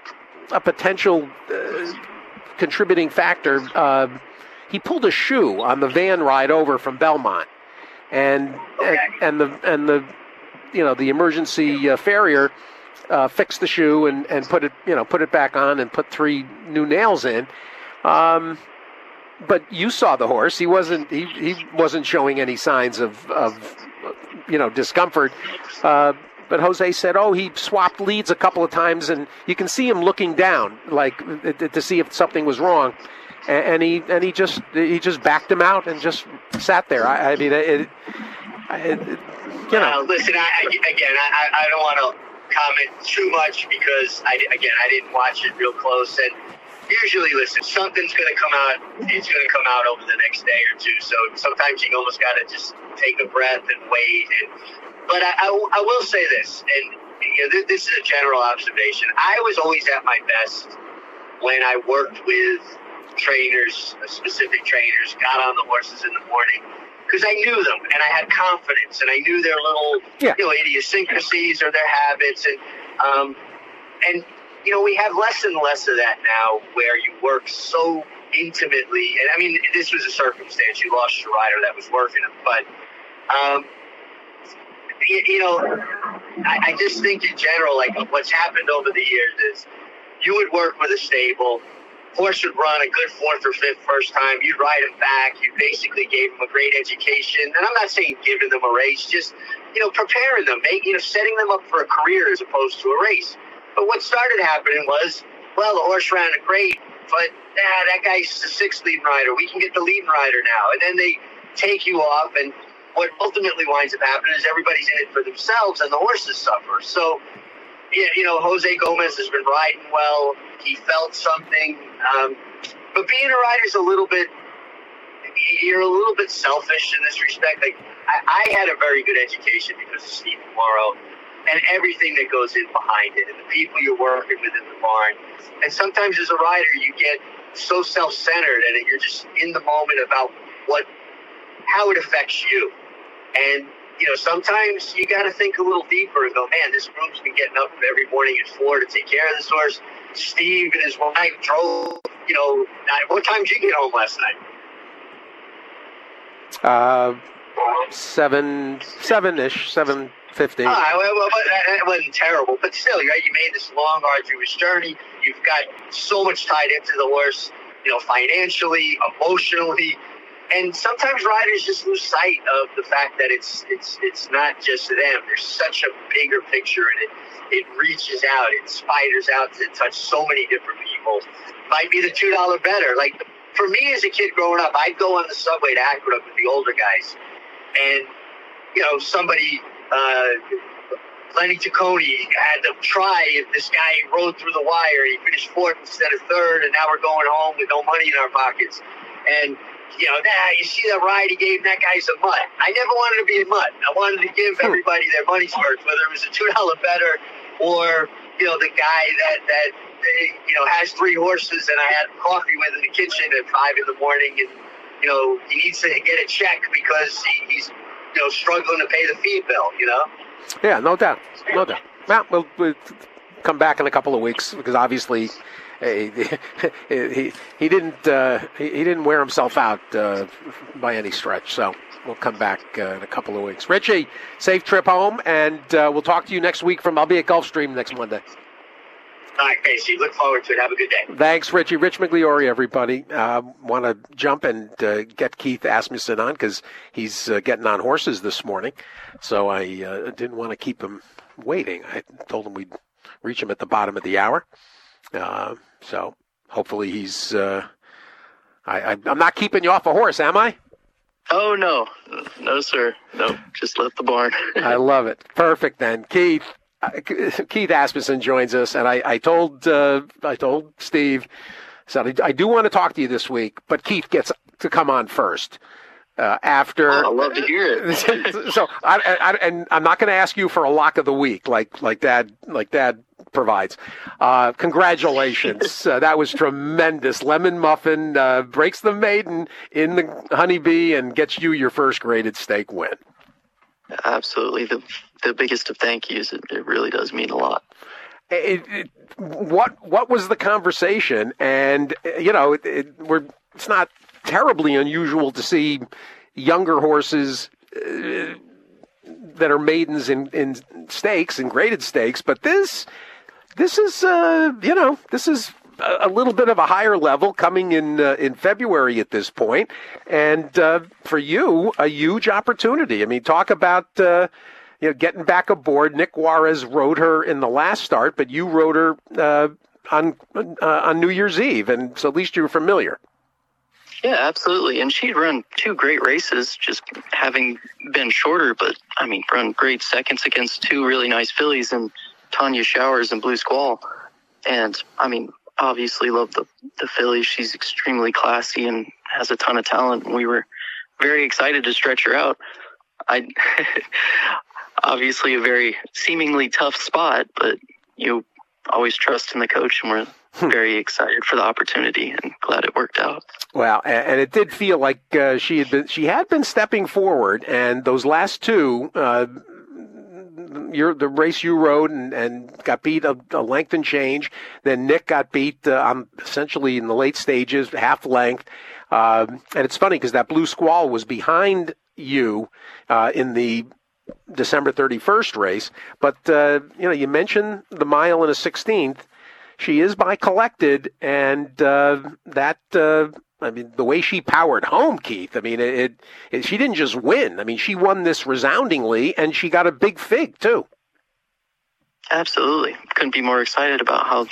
a potential. Uh, contributing factor. Uh, he pulled a shoe on the van ride over from Belmont, and okay. and, and the and the you know the emergency uh, farrier uh, fixed the shoe and, and put it you know put it back on and put three new nails in. Um, but you saw the horse. He wasn't he, he wasn't showing any signs of of you know discomfort. Uh, But Jose said, oh, he swapped leads a couple of times, and you can see him looking down, like to see if something was wrong. And he and he just he just backed him out and just sat there. I, I mean, it, it, you know. Uh, listen, I, again, I, I don't want to comment too much because I again I didn't watch it real close, and usually, listen, something's going to come out. It's going to come out over the next day or two. So sometimes you almost got to just take a breath and wait. And But I, I, I will say this, and you know, this is a general observation. I was always at my best when I worked with trainers, specific trainers, got on the horses in the morning, because I knew them, and I had confidence, and I knew their little yeah. you know, idiosyncrasies or their habits. And, um, and you know, we have less and less of that now where you work so intimately. And, I mean, this was a circumstance. You lost your rider that was working him, but Um, you, you know, I, I just think in general, like what's happened over the years is you would work with a stable. Horse would run a good fourth or fifth first time. You'd ride him back. You basically gave him a great education. And I'm not saying giving them a race, just, you know, preparing them, make, you know, setting them up for a career as opposed to a race. But what started happening was, well, the horse ran great, but nah, that guy's the sixth leading rider. We can get the leading rider now. And then they take you off, and what ultimately winds up happening is everybody's in it for themselves, and the horses suffer. So, you know, Jose Gomez has been riding well. He felt something. Um, but being a rider is a little bit, you're a little bit selfish in this respect. Like, I, I had a very good education because of Steve Morrow and everything that goes in behind it and the people you're working with in the barn. And sometimes as a rider, you get so self-centered and you're just in the moment about what, how it affects you. And, you know, sometimes you got to think a little deeper and go, man, this groom's been getting up every morning at four to take care of this horse. Steve and his wife drove, you know, what time did you get home last night? Uh, seven, seven-ish, seven fifty. Uh, well, that wasn't terrible, but still, right? You made this long, arduous journey. You've got so much tied into the horse, you know, financially, emotionally. And sometimes riders just lose sight of the fact that it's it's it's not just them. There's such a bigger picture, and it it reaches out, it spiders out to touch so many different people. Might be the two dollar better. Like for me as a kid growing up, I'd go on the subway to Aqueduct with the older guys, and you know somebody, uh, Lenny Tacconi had to try if this guy rode through the wire. He finished fourth instead of third, and now we're going home with no money in our pockets, and. You know, nah, you see that ride he gave that guy some mud. I never wanted to be a mud. I wanted to give everybody their money's worth, whether it was a two dollar better or, you know, the guy that, that you know, has three horses and I had coffee with in the kitchen at five in the morning and, you know, he needs to get a check because he, he's, you know, struggling to pay the feed bill, you know? Yeah, no doubt. No doubt. Well, we'll, we'll come back in a couple of weeks because obviously... He, he he didn't uh, he, he didn't wear himself out uh, by any stretch. So we'll come back uh, in a couple of weeks. Richie, safe trip home, and uh, we'll talk to you next week from. I'll be at Gulfstream next Monday. All right, Casey. Look forward to it. Have a good day. Thanks, Richie. Rich Migliori, everybody. Uh, Want to jump and uh, get Keith Asmussen on because he's uh, getting on horses this morning. So I uh, didn't want to keep him waiting. I told him we'd reach him at the bottom of the hour. Uh, so hopefully he's, uh, I, I, I'm not keeping you off a horse, am I? Oh, no. No, sir. No, just left the barn. I love it. Perfect then. Keith, uh, Keith Asmussen joins us. And I, I told, uh, I told Steve, said, I, I do want to talk to you this week, but Keith gets to come on first. Uh, after, oh, I'd love to hear it. so, I, I, and I'm not going to ask you for a lock of the week, like like Dad, like Dad provides. Uh, congratulations, uh, that was tremendous. Lemon Muffin uh, breaks the maiden in the Honeybee and gets you your first graded stake win. Absolutely, the the biggest of thank yous. It, it really does mean a lot. It, it, what what was the conversation? And you know, it, it, we're it's not terribly unusual to see younger horses uh, that are maidens in, in stakes and graded stakes, but this this is uh, you know this is a, a little bit of a higher level coming in uh, in February at this point, and uh, for you a huge opportunity. I mean, talk about uh, you know getting back aboard. Nick Juarez rode her in the last start, but you rode her uh, on uh, on New Year's Eve, and so at least you're familiar. Yeah, absolutely. And she'd run two great races, just having been shorter, but, I mean, run great seconds against two really nice fillies and Tanya Showers and Blue Squall. And, I mean, obviously love the, the filly. She's extremely classy and has a ton of talent. And we were very excited to stretch her out. I obviously a very seemingly tough spot, but you always trust in the coach, and we're very excited for the opportunity and glad it worked out. Well, and it did feel like uh, she had been she had been stepping forward, and those last two, uh, your the race you rode and, and got beat a, a length and change. Then Nick got beat uh, um, essentially in the late stages, half length. Uh, and it's funny because that Blue Squall was behind you uh, in the December thirty-first race. But, uh, you know, you mentioned the mile and a sixteenth. She is by collected, and uh, that, uh, I mean, the way she powered home, Keith, I mean, it, it, it, she didn't just win. I mean, she won this resoundingly, and she got a big fig, too. Absolutely. Couldn't be more excited about how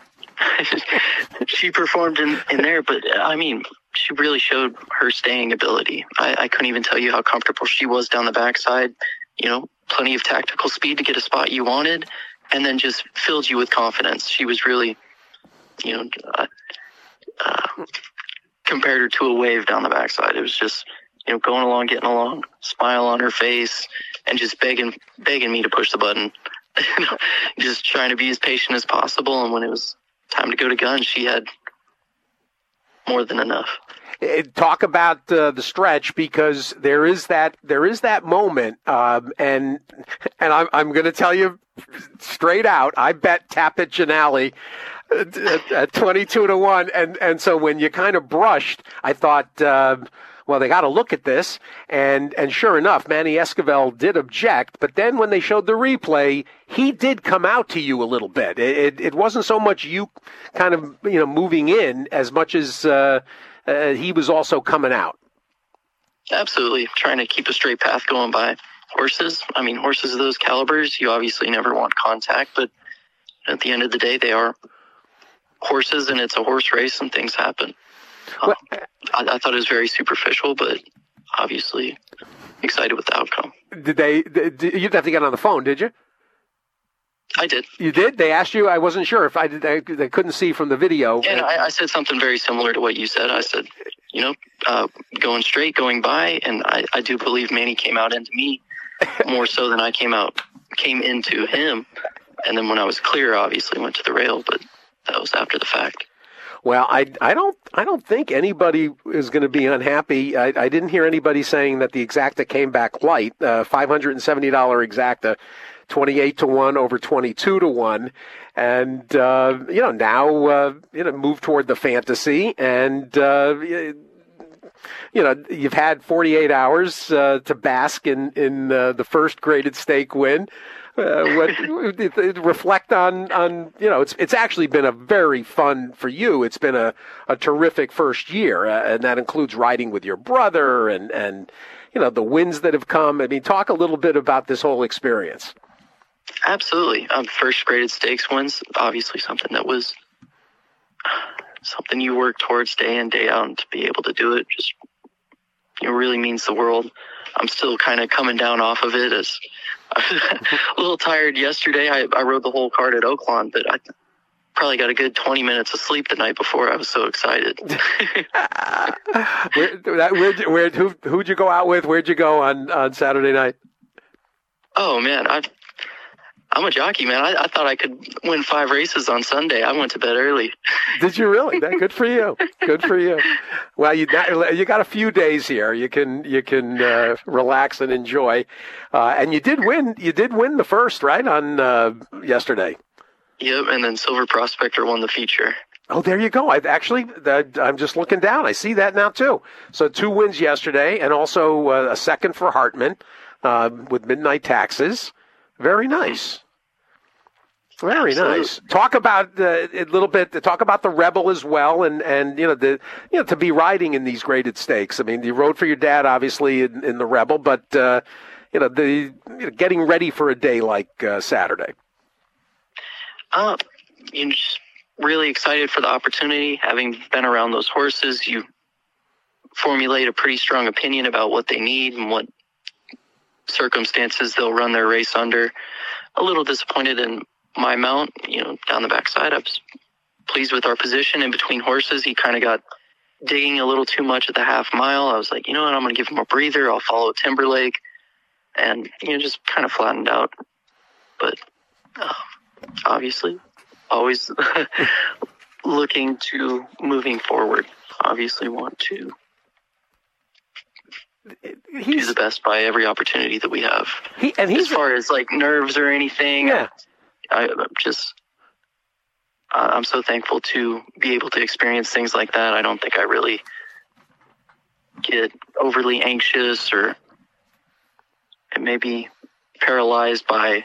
she performed in, in there. But, I mean, she really showed her staying ability. I, I couldn't even tell you how comfortable she was down the backside. You know, plenty of tactical speed to get a spot you wanted, and then just filled you with confidence. She was really, you know, uh, uh, compared her to a wave down the backside. It was just, you know, going along, getting along, smile on her face, and just begging, begging me to push the button. Just trying to be as patient as possible. And when it was time to go to gun, she had more than enough. Talk about uh, the stretch, because there is that there is that moment, um, and and I'm I'm going to tell you straight out. I bet Tapit Janali at, at twenty-two to one, and and so when you kind of brushed, I thought, uh, well, they got to look at this, and and sure enough, Manny Esquivel did object, but then when they showed the replay, he did come out to you a little bit. It it, it wasn't so much you kind of you know moving in as much as. Uh, Uh, he was also coming out. Absolutely. Trying to keep a straight path going by horses. I mean, horses of those calibers, you obviously never want contact, but at the end of the day, they are horses, and it's a horse race, and things happen. Um, I, I thought it was very superficial, but obviously excited with the outcome. Did they, did, you didn't have to get on the phone, did you? I did. You did? They asked you? I wasn't sure if I did. I, they couldn't see from the video. Yeah, I, I said something very similar to what you said. I said, you know, uh, going straight, going by, and I, I do believe Manny came out into me more so than I came out, came into him. And then when I was clear, obviously went to the rail, but that was after the fact. Well, I, I don't I don't think anybody is going to be unhappy. I, I didn't hear anybody saying that the Exacta came back light. Uh, five hundred seventy dollars Exacta. twenty-eight to one over twenty-two to one. And, uh, you know, now, uh, you know, move toward the fantasy. And, uh, you know, you've had forty-eight hours uh, to bask in, in uh, the first graded stake win. Uh, what, reflect on, on, you know, it's it's actually been a very fun for you. It's been a, a terrific first year, uh, and that includes riding with your brother and, and, you know, the wins that have come. I mean, talk a little bit about this whole experience. Absolutely. Um, first graded stakes wins, obviously something that was something you work towards day in, day out, and to be able to do it just, it really means the world. I'm still kind of coming down off of it, as I was a little tired yesterday. I, I rode the whole card at Oaklawn, but I probably got a good twenty minutes of sleep the night before. I was so excited. where, that, where, where, who, who'd you go out with? Where'd you go on, on Saturday night? Oh, man, I I'm a jockey, man. I, I thought I could win five races on Sunday. I went to bed early. Did you really? Good for you. Good for you. Well, you you got a few days here. You can you can uh, relax and enjoy. Uh, and you did win. You did win the first, right, on uh, yesterday. Yep, and then Silver Prospector won the feature. Oh, there you go. I actually, that, I'm just looking down. I see that now too. So two wins yesterday, and also uh, a second for Hartman uh, with Midnight Taxes. Very nice. Very Absolutely. nice. Talk about uh, a little bit. Talk about the Rebel as well, and, and you know the you know to be riding in these graded stakes. I mean, you rode for your dad, obviously, in, in the Rebel, but uh, you know the you know, getting ready for a day like uh, Saturday. Uh, you're just really excited for the opportunity. Having been around those horses, you formulate a pretty strong opinion about what they need and what circumstances they'll run their race under. A little disappointed in my mount, you know, down the backside. I was pleased with our position in between horses. He kind of got digging a little too much at the half mile. I was like, you know what, I'm going to give him a breather. I'll follow Timberlake, and, you know, just kind of flattened out. But uh, obviously, always looking to moving forward. Obviously want to He's, do the best by every opportunity that we have. He, and he's as far a, as like nerves or anything, yeah. I, I'm just uh, I'm so thankful to be able to experience things like that. I don't think I really get overly anxious or and maybe paralyzed by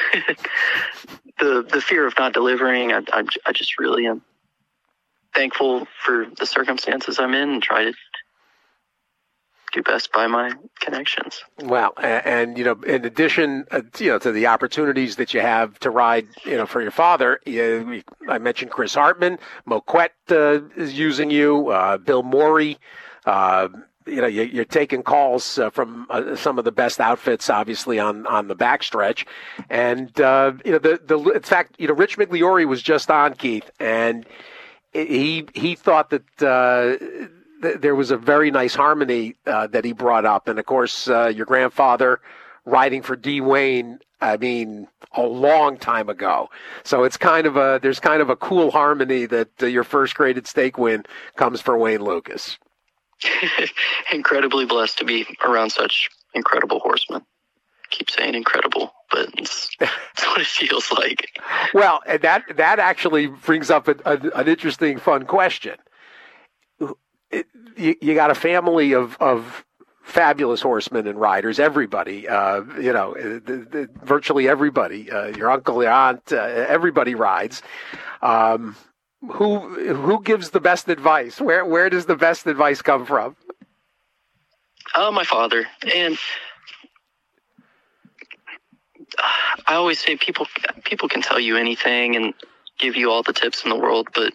the the fear of not delivering. I, I, I just really am thankful for the circumstances I'm in and try to do best by my connections. Well, and, and you know, in addition, uh, you know, to the opportunities that you have to ride, you know, for your father, you, I mentioned Chris Hartman, Moquett uh, is using you, uh, Bill Morey. Uh, you know, you, you're taking calls uh, from uh, some of the best outfits, obviously on, on the backstretch, and uh, you know, the the in fact, you know, Rich Migliore was just on, Keith, and he he thought that. Uh, There was a very nice harmony uh, that he brought up. And, of course, uh, your grandfather riding for D. Wayne, I mean, a long time ago. So it's kind of a, there's kind of a cool harmony that uh, your first graded stake win comes for Wayne Lukas. Incredibly blessed to be around such incredible horsemen. Keep saying incredible, but it's, it's what it feels like. Well, and that, that actually brings up a, a, an interesting, fun question. It, you, you got a family of, of fabulous horsemen and riders. Everybody, uh, you know, the, the, virtually everybody. Uh, your uncle, your aunt, uh, everybody rides. Um, who who gives the best advice? Where where does the best advice come from? Oh, my father. And I always say people people can tell you anything and give you all the tips in the world, but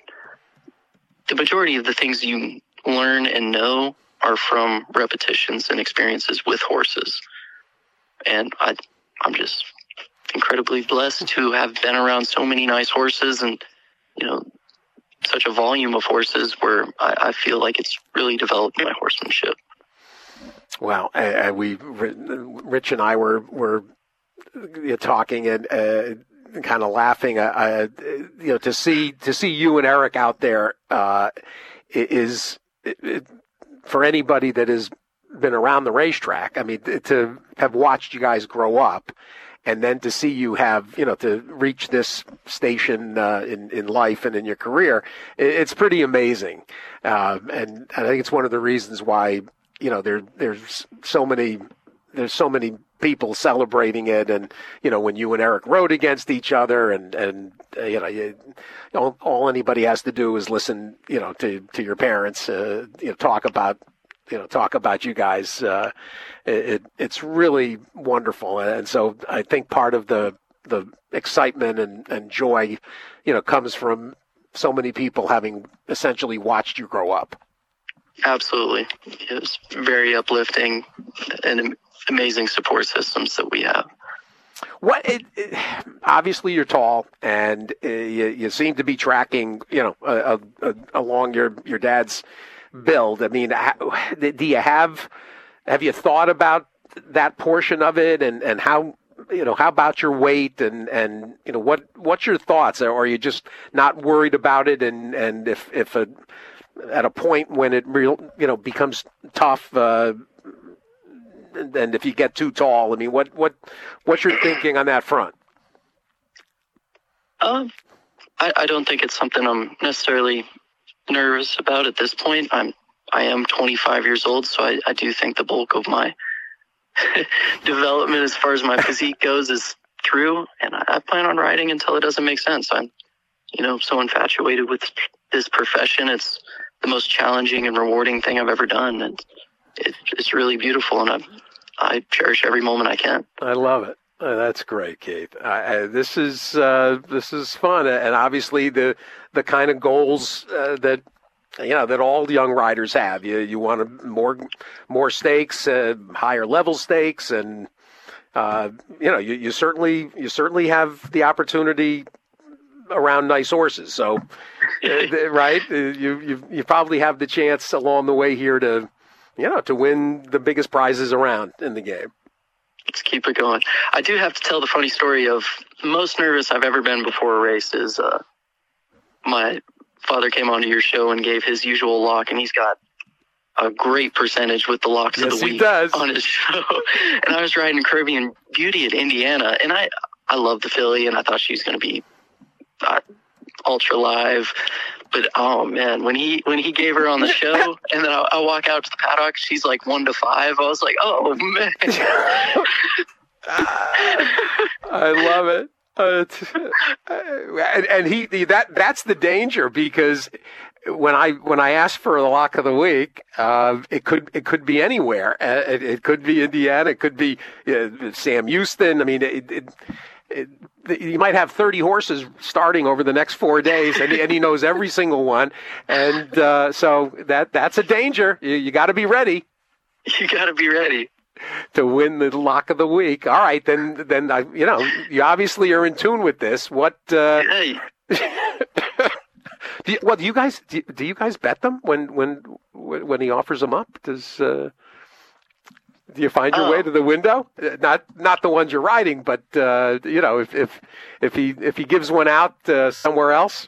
the majority of the things you learn and know are from repetitions and experiences with horses. And I, I'm just incredibly blessed to have been around so many nice horses and, you know, such a volume of horses where I, I feel like it's really developed my horsemanship. Well, uh, we, Rich and I were, were talking and uh, kind of laughing, uh, uh, you know, to see, to see you and Eric out there uh, is, It, it, for anybody that has been around the racetrack, I mean, to have watched you guys grow up and then to see you have, you know, to reach this station uh, in, in life and in your career, it, it's pretty amazing. Um, and I think it's one of the reasons why, you know, there there's so many, there's so many people celebrating it. And, you know, when you and Eric rode against each other and, and uh, you know, you, all, all anybody has to do is listen, you know, to, to your parents, uh, you know, talk about, you know, talk about you guys. Uh, it, it's really wonderful. And so I think part of the, the excitement and, and joy, you know, comes from so many people having essentially watched you grow up. Absolutely. It was very uplifting and amazing support systems that we have. What? It, it, obviously, you're tall, and uh, you, you seem to be tracking, you know, uh, uh, along your, your dad's build. I mean, how, do you have have you thought about that portion of it, and, and how, you know, how about your weight, and, and you know, what what's your thoughts? Or are you just not worried about it? And, and if if a, at a point when it real, you know, becomes tough. Uh, And if you get too tall, I mean, what what what's your thinking on that front? Um, I, I don't think it's something I'm necessarily nervous about at this point. I'm I am twenty-five years old, so I, I do think the bulk of my development as far as my physique goes is through, and I, I plan on riding until it doesn't make sense. I'm, you know, so infatuated with this profession. It's the most challenging and rewarding thing I've ever done, and it, it's really beautiful, and I I cherish every moment I can. I love it. Uh, that's great, Keith. Uh, uh, this is uh, this is fun, and obviously the the kind of goals uh, that you know that all young riders have. You you want a, more more stakes, uh, higher level stakes, and uh, you know you, you certainly you certainly have the opportunity around nice horses. So, uh, right, uh, you you you probably have the chance along the way here to. You know, to win the biggest prizes around in the game. Let's keep it going. I do have to tell the funny story of the most nervous I've ever been before a race is uh, my father came onto your show and gave his usual lock, and he's got a great percentage with the locks yes, of the week does. on his show. And I was riding Caribbean Beauty at Indiana, and I, I love the filly, and I thought she was going to be uh, ultra live. But oh man, when he when he gave her on the show, and then I, I walk out to the paddock, she's like one to five. I was like, oh man. I love it. Uh, and, and he that that's the danger, because when I when I asked for the lock of the week, uh, it could it could be anywhere. Uh, it, it could be Indiana. It could be uh, Sam Houston. I mean, it, it, it, you might have thirty horses starting over the next four days, and, and he knows every single one. And uh, so that that's a danger. You, you got to be ready. You got to be ready to win the lock of the week. All right, then, then I, you know, you obviously are in tune with this. What? Uh, hey. do you, well, do you guys do you, do you guys bet them when when when he offers them up? Does uh, do you find your oh. way to the window? Not not the ones you're riding, but uh, you know, if if if he if he gives one out uh, somewhere else.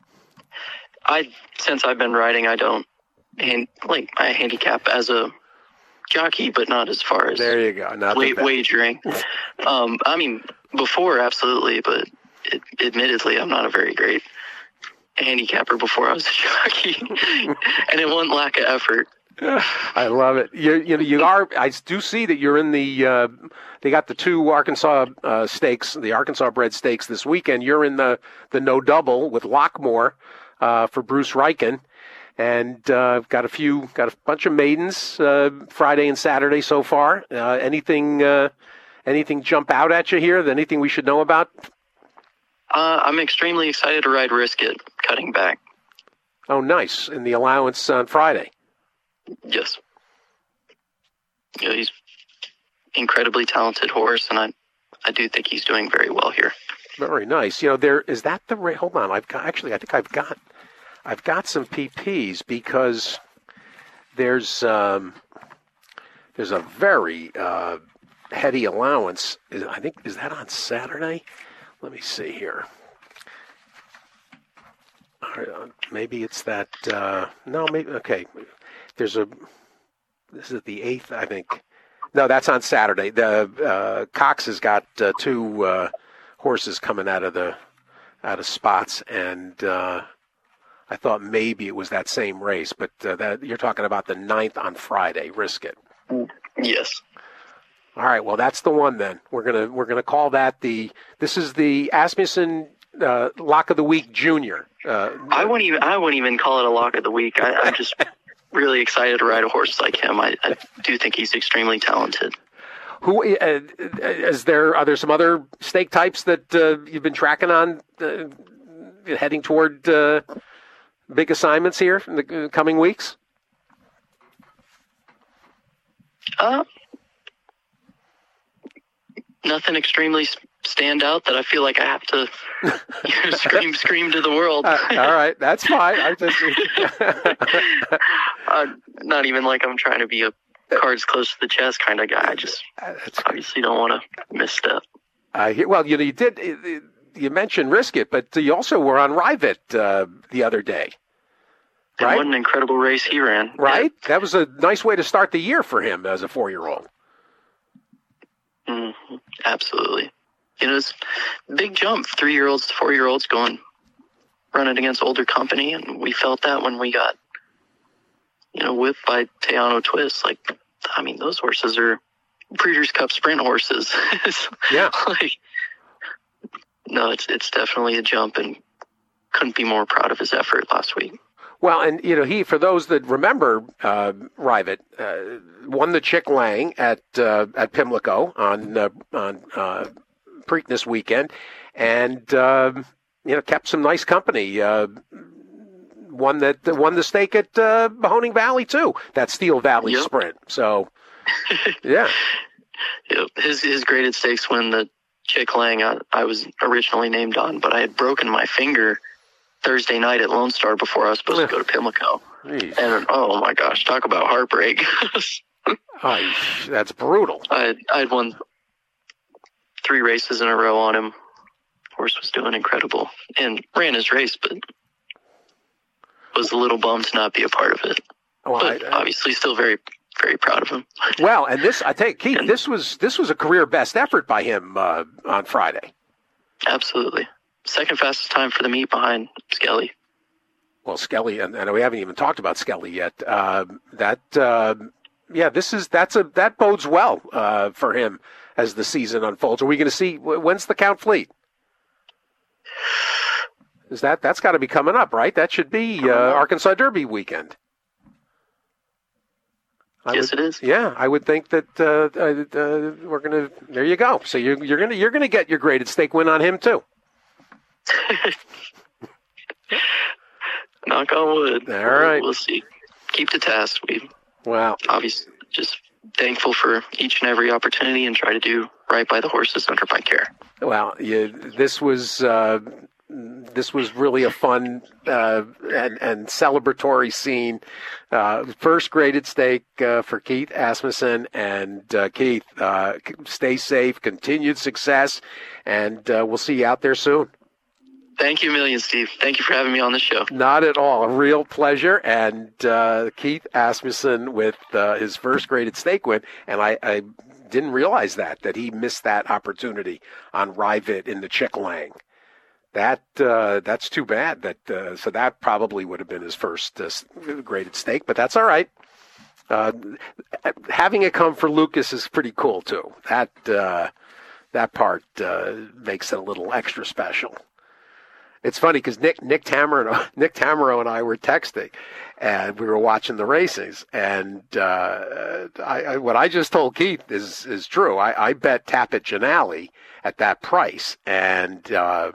I since I've been riding, I don't hand, like I handicap as a jockey, but not as far as there you go. Not wa- wagering. um, I mean, before absolutely, but it, admittedly, I'm not a very great handicapper before I was a jockey, and it wasn't lack of effort. I love it. You you know you are. I do see that you're in the. Uh, they got the two Arkansas uh, stakes, the Arkansas bred stakes this weekend. You're in the the no double with Lockmore uh, for Bruce Reichen. And uh, got a few, got a bunch of maidens uh, Friday and Saturday so far. Uh, anything, uh, anything jump out at you here? Anything we should know about? Uh, I'm extremely excited to ride Risk It, cutting back. Oh, nice! In the allowance on Friday. Yes. You know, he's incredibly talented horse, and I, I do think he's doing very well here. Very nice. You know, there is that the hold on. I've got actually. I think I've got. I've got some P Ps because there's um, there's a very uh, heady allowance. I think is that on Saturday? Let me see here. Maybe it's that. Uh, no, maybe okay. There's a. This is the eighth, I think. No, that's on Saturday. The uh, Cox has got uh, two uh, horses coming out of the out of spots, and. Uh, I thought maybe it was that same race, but uh, that you're talking about the ninth on Friday. Risk It. Yes. All right. Well, that's the one then. We're gonna we're gonna call that the. This is the Asmussen uh, Lock of the Week Junior. Uh, I wouldn't even I wouldn't even call it a Lock of the Week. I, I'm just really excited to ride a horse like him. I, I do think he's extremely talented. Who uh, is there? Are there some other stake types that uh, you've been tracking on, uh, heading toward? Uh, Big assignments here in the coming weeks? Uh, nothing extremely stand out that I feel like I have to you know, scream scream to the world. Uh, all right, that's fine. I just uh, not even like I'm trying to be a cards close to the chest kind of guy. I just that's obviously don't want to misstep. Uh, well, you know, you did. You mentioned Risk It, but you also were on Rivett uh, the other day. Right? And what an incredible race he ran. Right? Yeah. That was a nice way to start the year for him as a four-year-old. Mm-hmm. Absolutely. You know, it's a big jump, three-year-olds to four-year-olds going, running against older company, and we felt that when we got, you know, whipped by Teano Twist. Like, I mean, those horses are Breeders' Cup sprint horses. Yeah. Like, no, it's it's definitely a jump, and couldn't be more proud of his effort last week. Well, and, you know, he, for those that remember uh, Rivett, uh, won the Chick Lang at uh, at Pimlico on uh, on uh, Preakness weekend, and, uh, you know, kept some nice company. Uh, won that won the stake at uh, Mahoning Valley, too, that Steel Valley yep. sprint. So, yeah. Yep. His, his graded stakes win the Chick Lang I, I was originally named on, but I had broken my finger Thursday night at Lone Star before I was supposed to go to Pimlico. Jeez. And, oh, my gosh, talk about heartbreak. Oh, that's brutal. I had, I had won three races in a row on him. Horse was doing incredible and ran his race, but was a little bummed to not be a part of it. Well, but I, I, obviously still very, very proud of him. Well, and this, I tell you, Keith, this was this was a career best effort by him uh, on Friday. Absolutely. second fastest time for the meet behind Skelly. Well, Skelly, and, and we haven't even talked about Skelly yet. Uh, that, uh, yeah, this is that's a that bodes well uh, for him as the season unfolds. Are we going to see when's the Count Fleet? Is that that's got to be coming up, right? That should be uh, Arkansas Derby weekend. I yes, would, it is. Yeah, I would think that uh, uh, we're going to. There you go. So you're you're going to you're going to get your graded stake win on him too. Knock on wood. All right. We'll, we'll see. Keep the task. We wow. Obviously just thankful for each and every opportunity and try to do right by the horses under my care. Well, you, this was uh, this was really a fun uh, and, and celebratory scene. Uh, first graded stake uh, for Keith Asmussen, and uh, Keith, uh, stay safe, continued success, and uh, we'll see you out there soon. Thank you a million, Steve. Thank you for having me on the show. Not at all. A real pleasure. And uh, Keith Asmussen with uh, his first graded stake win. And I, I didn't realize that, that he missed that opportunity on Ryvit in the Chick Lang. That uh, that's too bad. That uh, so that probably would have been his first uh, graded stake, but that's all right. Uh, having it come for Lucas is pretty cool too. That uh, that part uh, makes it a little extra special. It's funny because Nick Nick Tamaro Nick Tamaro and I were texting, and we were watching the races. And uh, I, I, what I just told Keith is is true. I, I bet Tapit Janali at that price, and uh,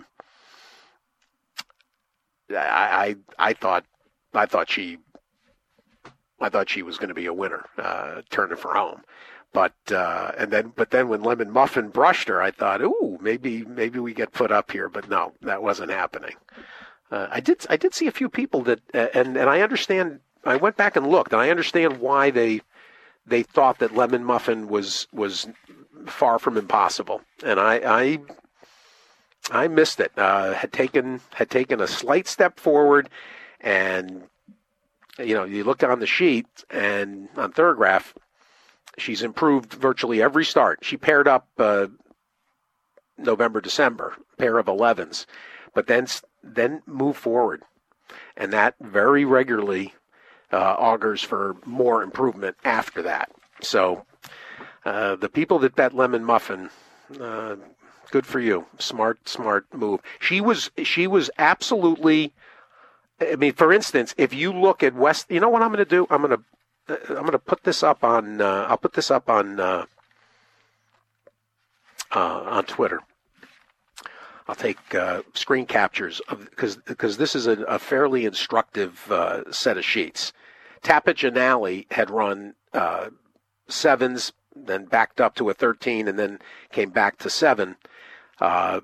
I, I I thought I thought she I thought she was going to be a winner, uh, turning for home. But uh, and then, but then when Lemon Muffin brushed her, I thought, ooh, maybe maybe we get put up here. But no, that wasn't happening. Uh, I did I did see a few people that, uh, and and I understand. I went back and looked, and I understand why they they thought that Lemon Muffin was was far from impossible. And I I, I missed it. Uh, had taken had taken a slight step forward, and you know, you look on the sheet and on Thorograph. She's improved virtually every start. She paired up uh, November, December, pair of elevens, but then then move forward. And that very regularly uh, augurs for more improvement after that. So uh, the people that bet Lemon Muffin, uh, good for you. Smart, smart move. She was she was absolutely, I mean, for instance, if you look at West, you know what I'm going to do? I'm going to I'm going to put this up on. Uh, I'll put this up on uh, uh, on Twitter. I'll take uh, screen captures of because because this is a, a fairly instructive uh, set of sheets. Tapit Janali had run uh, sevens, then backed up to a thirteen, and then came back to seven uh,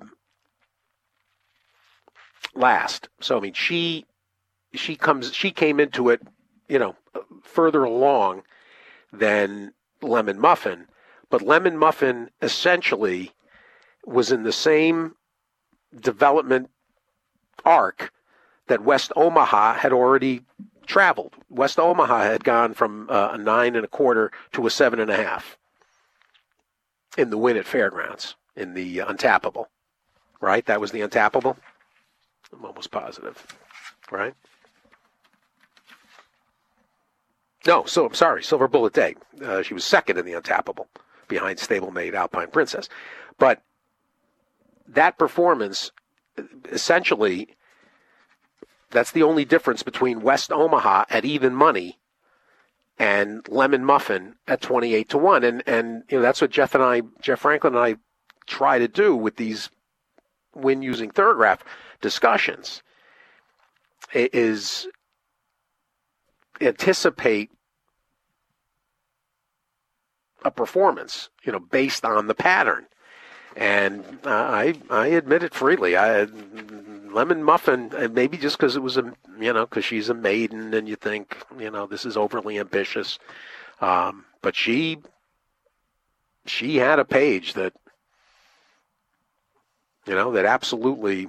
last. So I mean, she she comes she came into it, you know, further along than Lemon Muffin, but Lemon Muffin essentially was in the same development arc that West Omaha had already traveled. West Omaha had gone from uh, a nine and a quarter to a seven and a half in the win at Fairgrounds in the Untappable, right? That was the Untappable. I'm almost positive, right? No, so I'm sorry, Silver Bullet Day. Uh, she was second in the Untappable, behind Stablemate Alpine Princess. But that performance, essentially, that's the only difference between West Omaha at even money and Lemon Muffin at twenty-eight to one. And and you know that's what Jeff and I, Jeff Franklin and I, try to do with these win using Thorograph discussions. Is anticipate a performance, you know, based on the pattern. And uh, I I admit it freely. I Lemon Muffin, maybe just because it was a, you know, because she's a maiden and you think, you know, this is overly ambitious. Um, but she she had a page that, you know, that absolutely.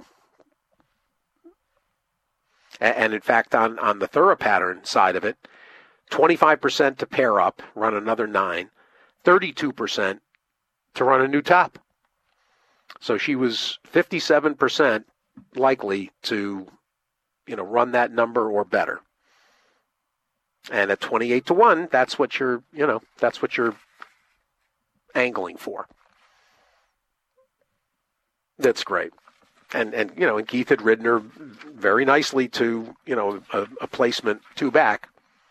And in fact, on, on the thorough pattern side of it, twenty-five percent to pair up, run another nine, thirty-two percent to run a new top. So she was fifty-seven percent likely to, you know, run that number or better. And at twenty-eight to one, that's what you're, you know, that's what you're angling for. That's great. And, and you know, and Keith had ridden her very nicely to, you know, a, a placement two back.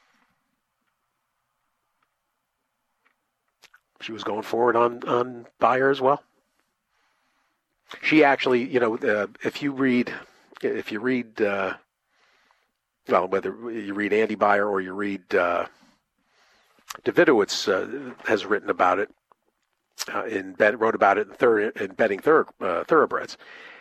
She was going forward on, on Beyer as well. She actually, you know, uh, if you read, if you read, uh, well, whether you read Andy Beyer or you read uh, Davidowitz uh, has written about it, uh, in bet, wrote about it in, thir- in betting thor- uh, thoroughbreds.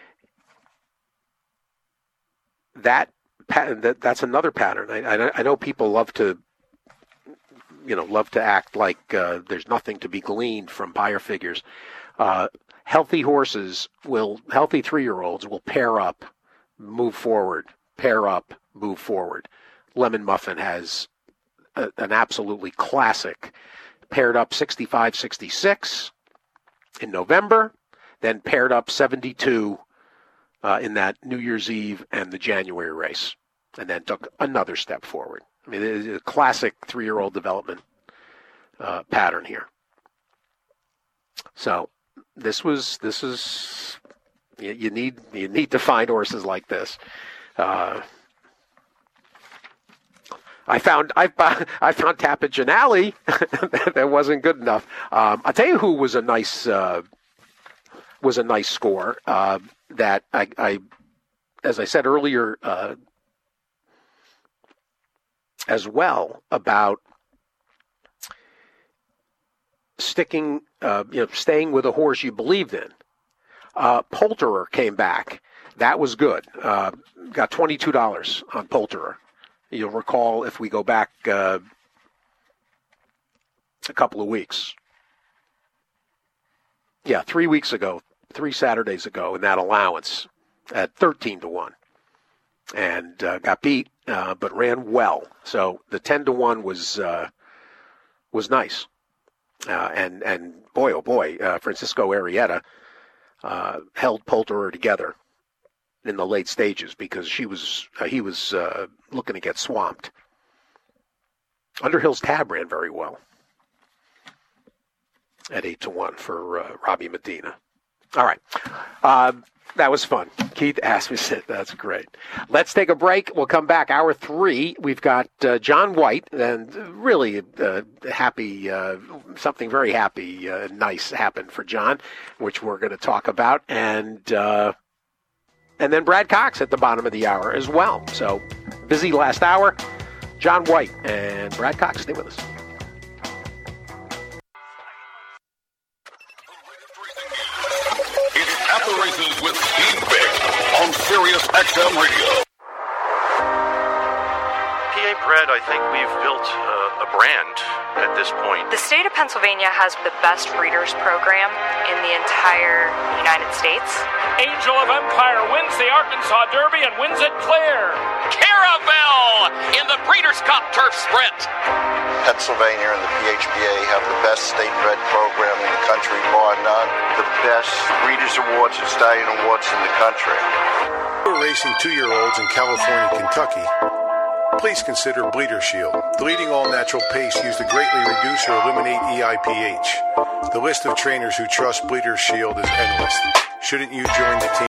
That pattern, that that's another pattern. I, I, I know people love to, you know, love to act like uh, there's nothing to be gleaned from Beyer figures. Uh, healthy horses will, healthy three-year-olds will pair up, move forward, pair up, move forward. Lemon Muffin has a, an absolutely classic paired up sixty-five sixty-six in November, then paired up seventy-two uh, in that New Year's Eve and the January race, and then took another step forward. I mean, it's a classic three-year-old development uh, pattern here. So this was this is you, you need you need to find horses like this. Uh, I found I found I found Tappage and Alley that, that wasn't good enough. Um, I'll tell you who was a nice uh, was a nice score uh, that I, I as I said earlier uh, as well about sticking uh, you know staying with a horse you believed in. Uh, Poulterer came back. That was good. Uh, got twenty-two dollars on Poulterer. You'll recall if we go back uh, a couple of weeks. Yeah, three weeks ago, three Saturdays ago, in that allowance at thirteen to one. And uh, got beat, uh, but ran well. So the ten to one was uh, was nice. Uh, and, and boy, oh boy, uh, Francisco Arrieta uh, held Poulterer together in the late stages because she was uh, he was uh, looking to get swamped. Underhill's Tab ran very well at eight to one for uh, Robbie Medina. All right, uh, that was fun. Keith asked me to sit. That's great. Let's take a break. We'll come back. Hour three. We've got uh, John White, and really uh, happy, uh, something very happy, uh, nice happened for John, which we're going to talk about, and. Uh, And then Brad Cox at the bottom of the hour as well. So busy last hour. John White and Brad Cox. Stay with us. It's At the Races with Steve Vick on Sirius X M Radio. P A Bread, I think we've built uh, a brand at this point. The state of Pennsylvania has the best breeders program in the entire United States. Angel of Empire wins the Arkansas Derby and wins it clear. Caravel in the Breeders' Cup Turf Sprint. Pennsylvania and the P H B A have the best state bred program in the country, bar none. The best Breeders' Awards and Stallion Awards in the country. For racing two-year-olds in California, Kentucky, please consider Bleeder Shield, the leading all-natural paste used to greatly reduce or eliminate E I P H. The list of trainers who trust Bleeder Shield is endless. Shouldn't you join the team?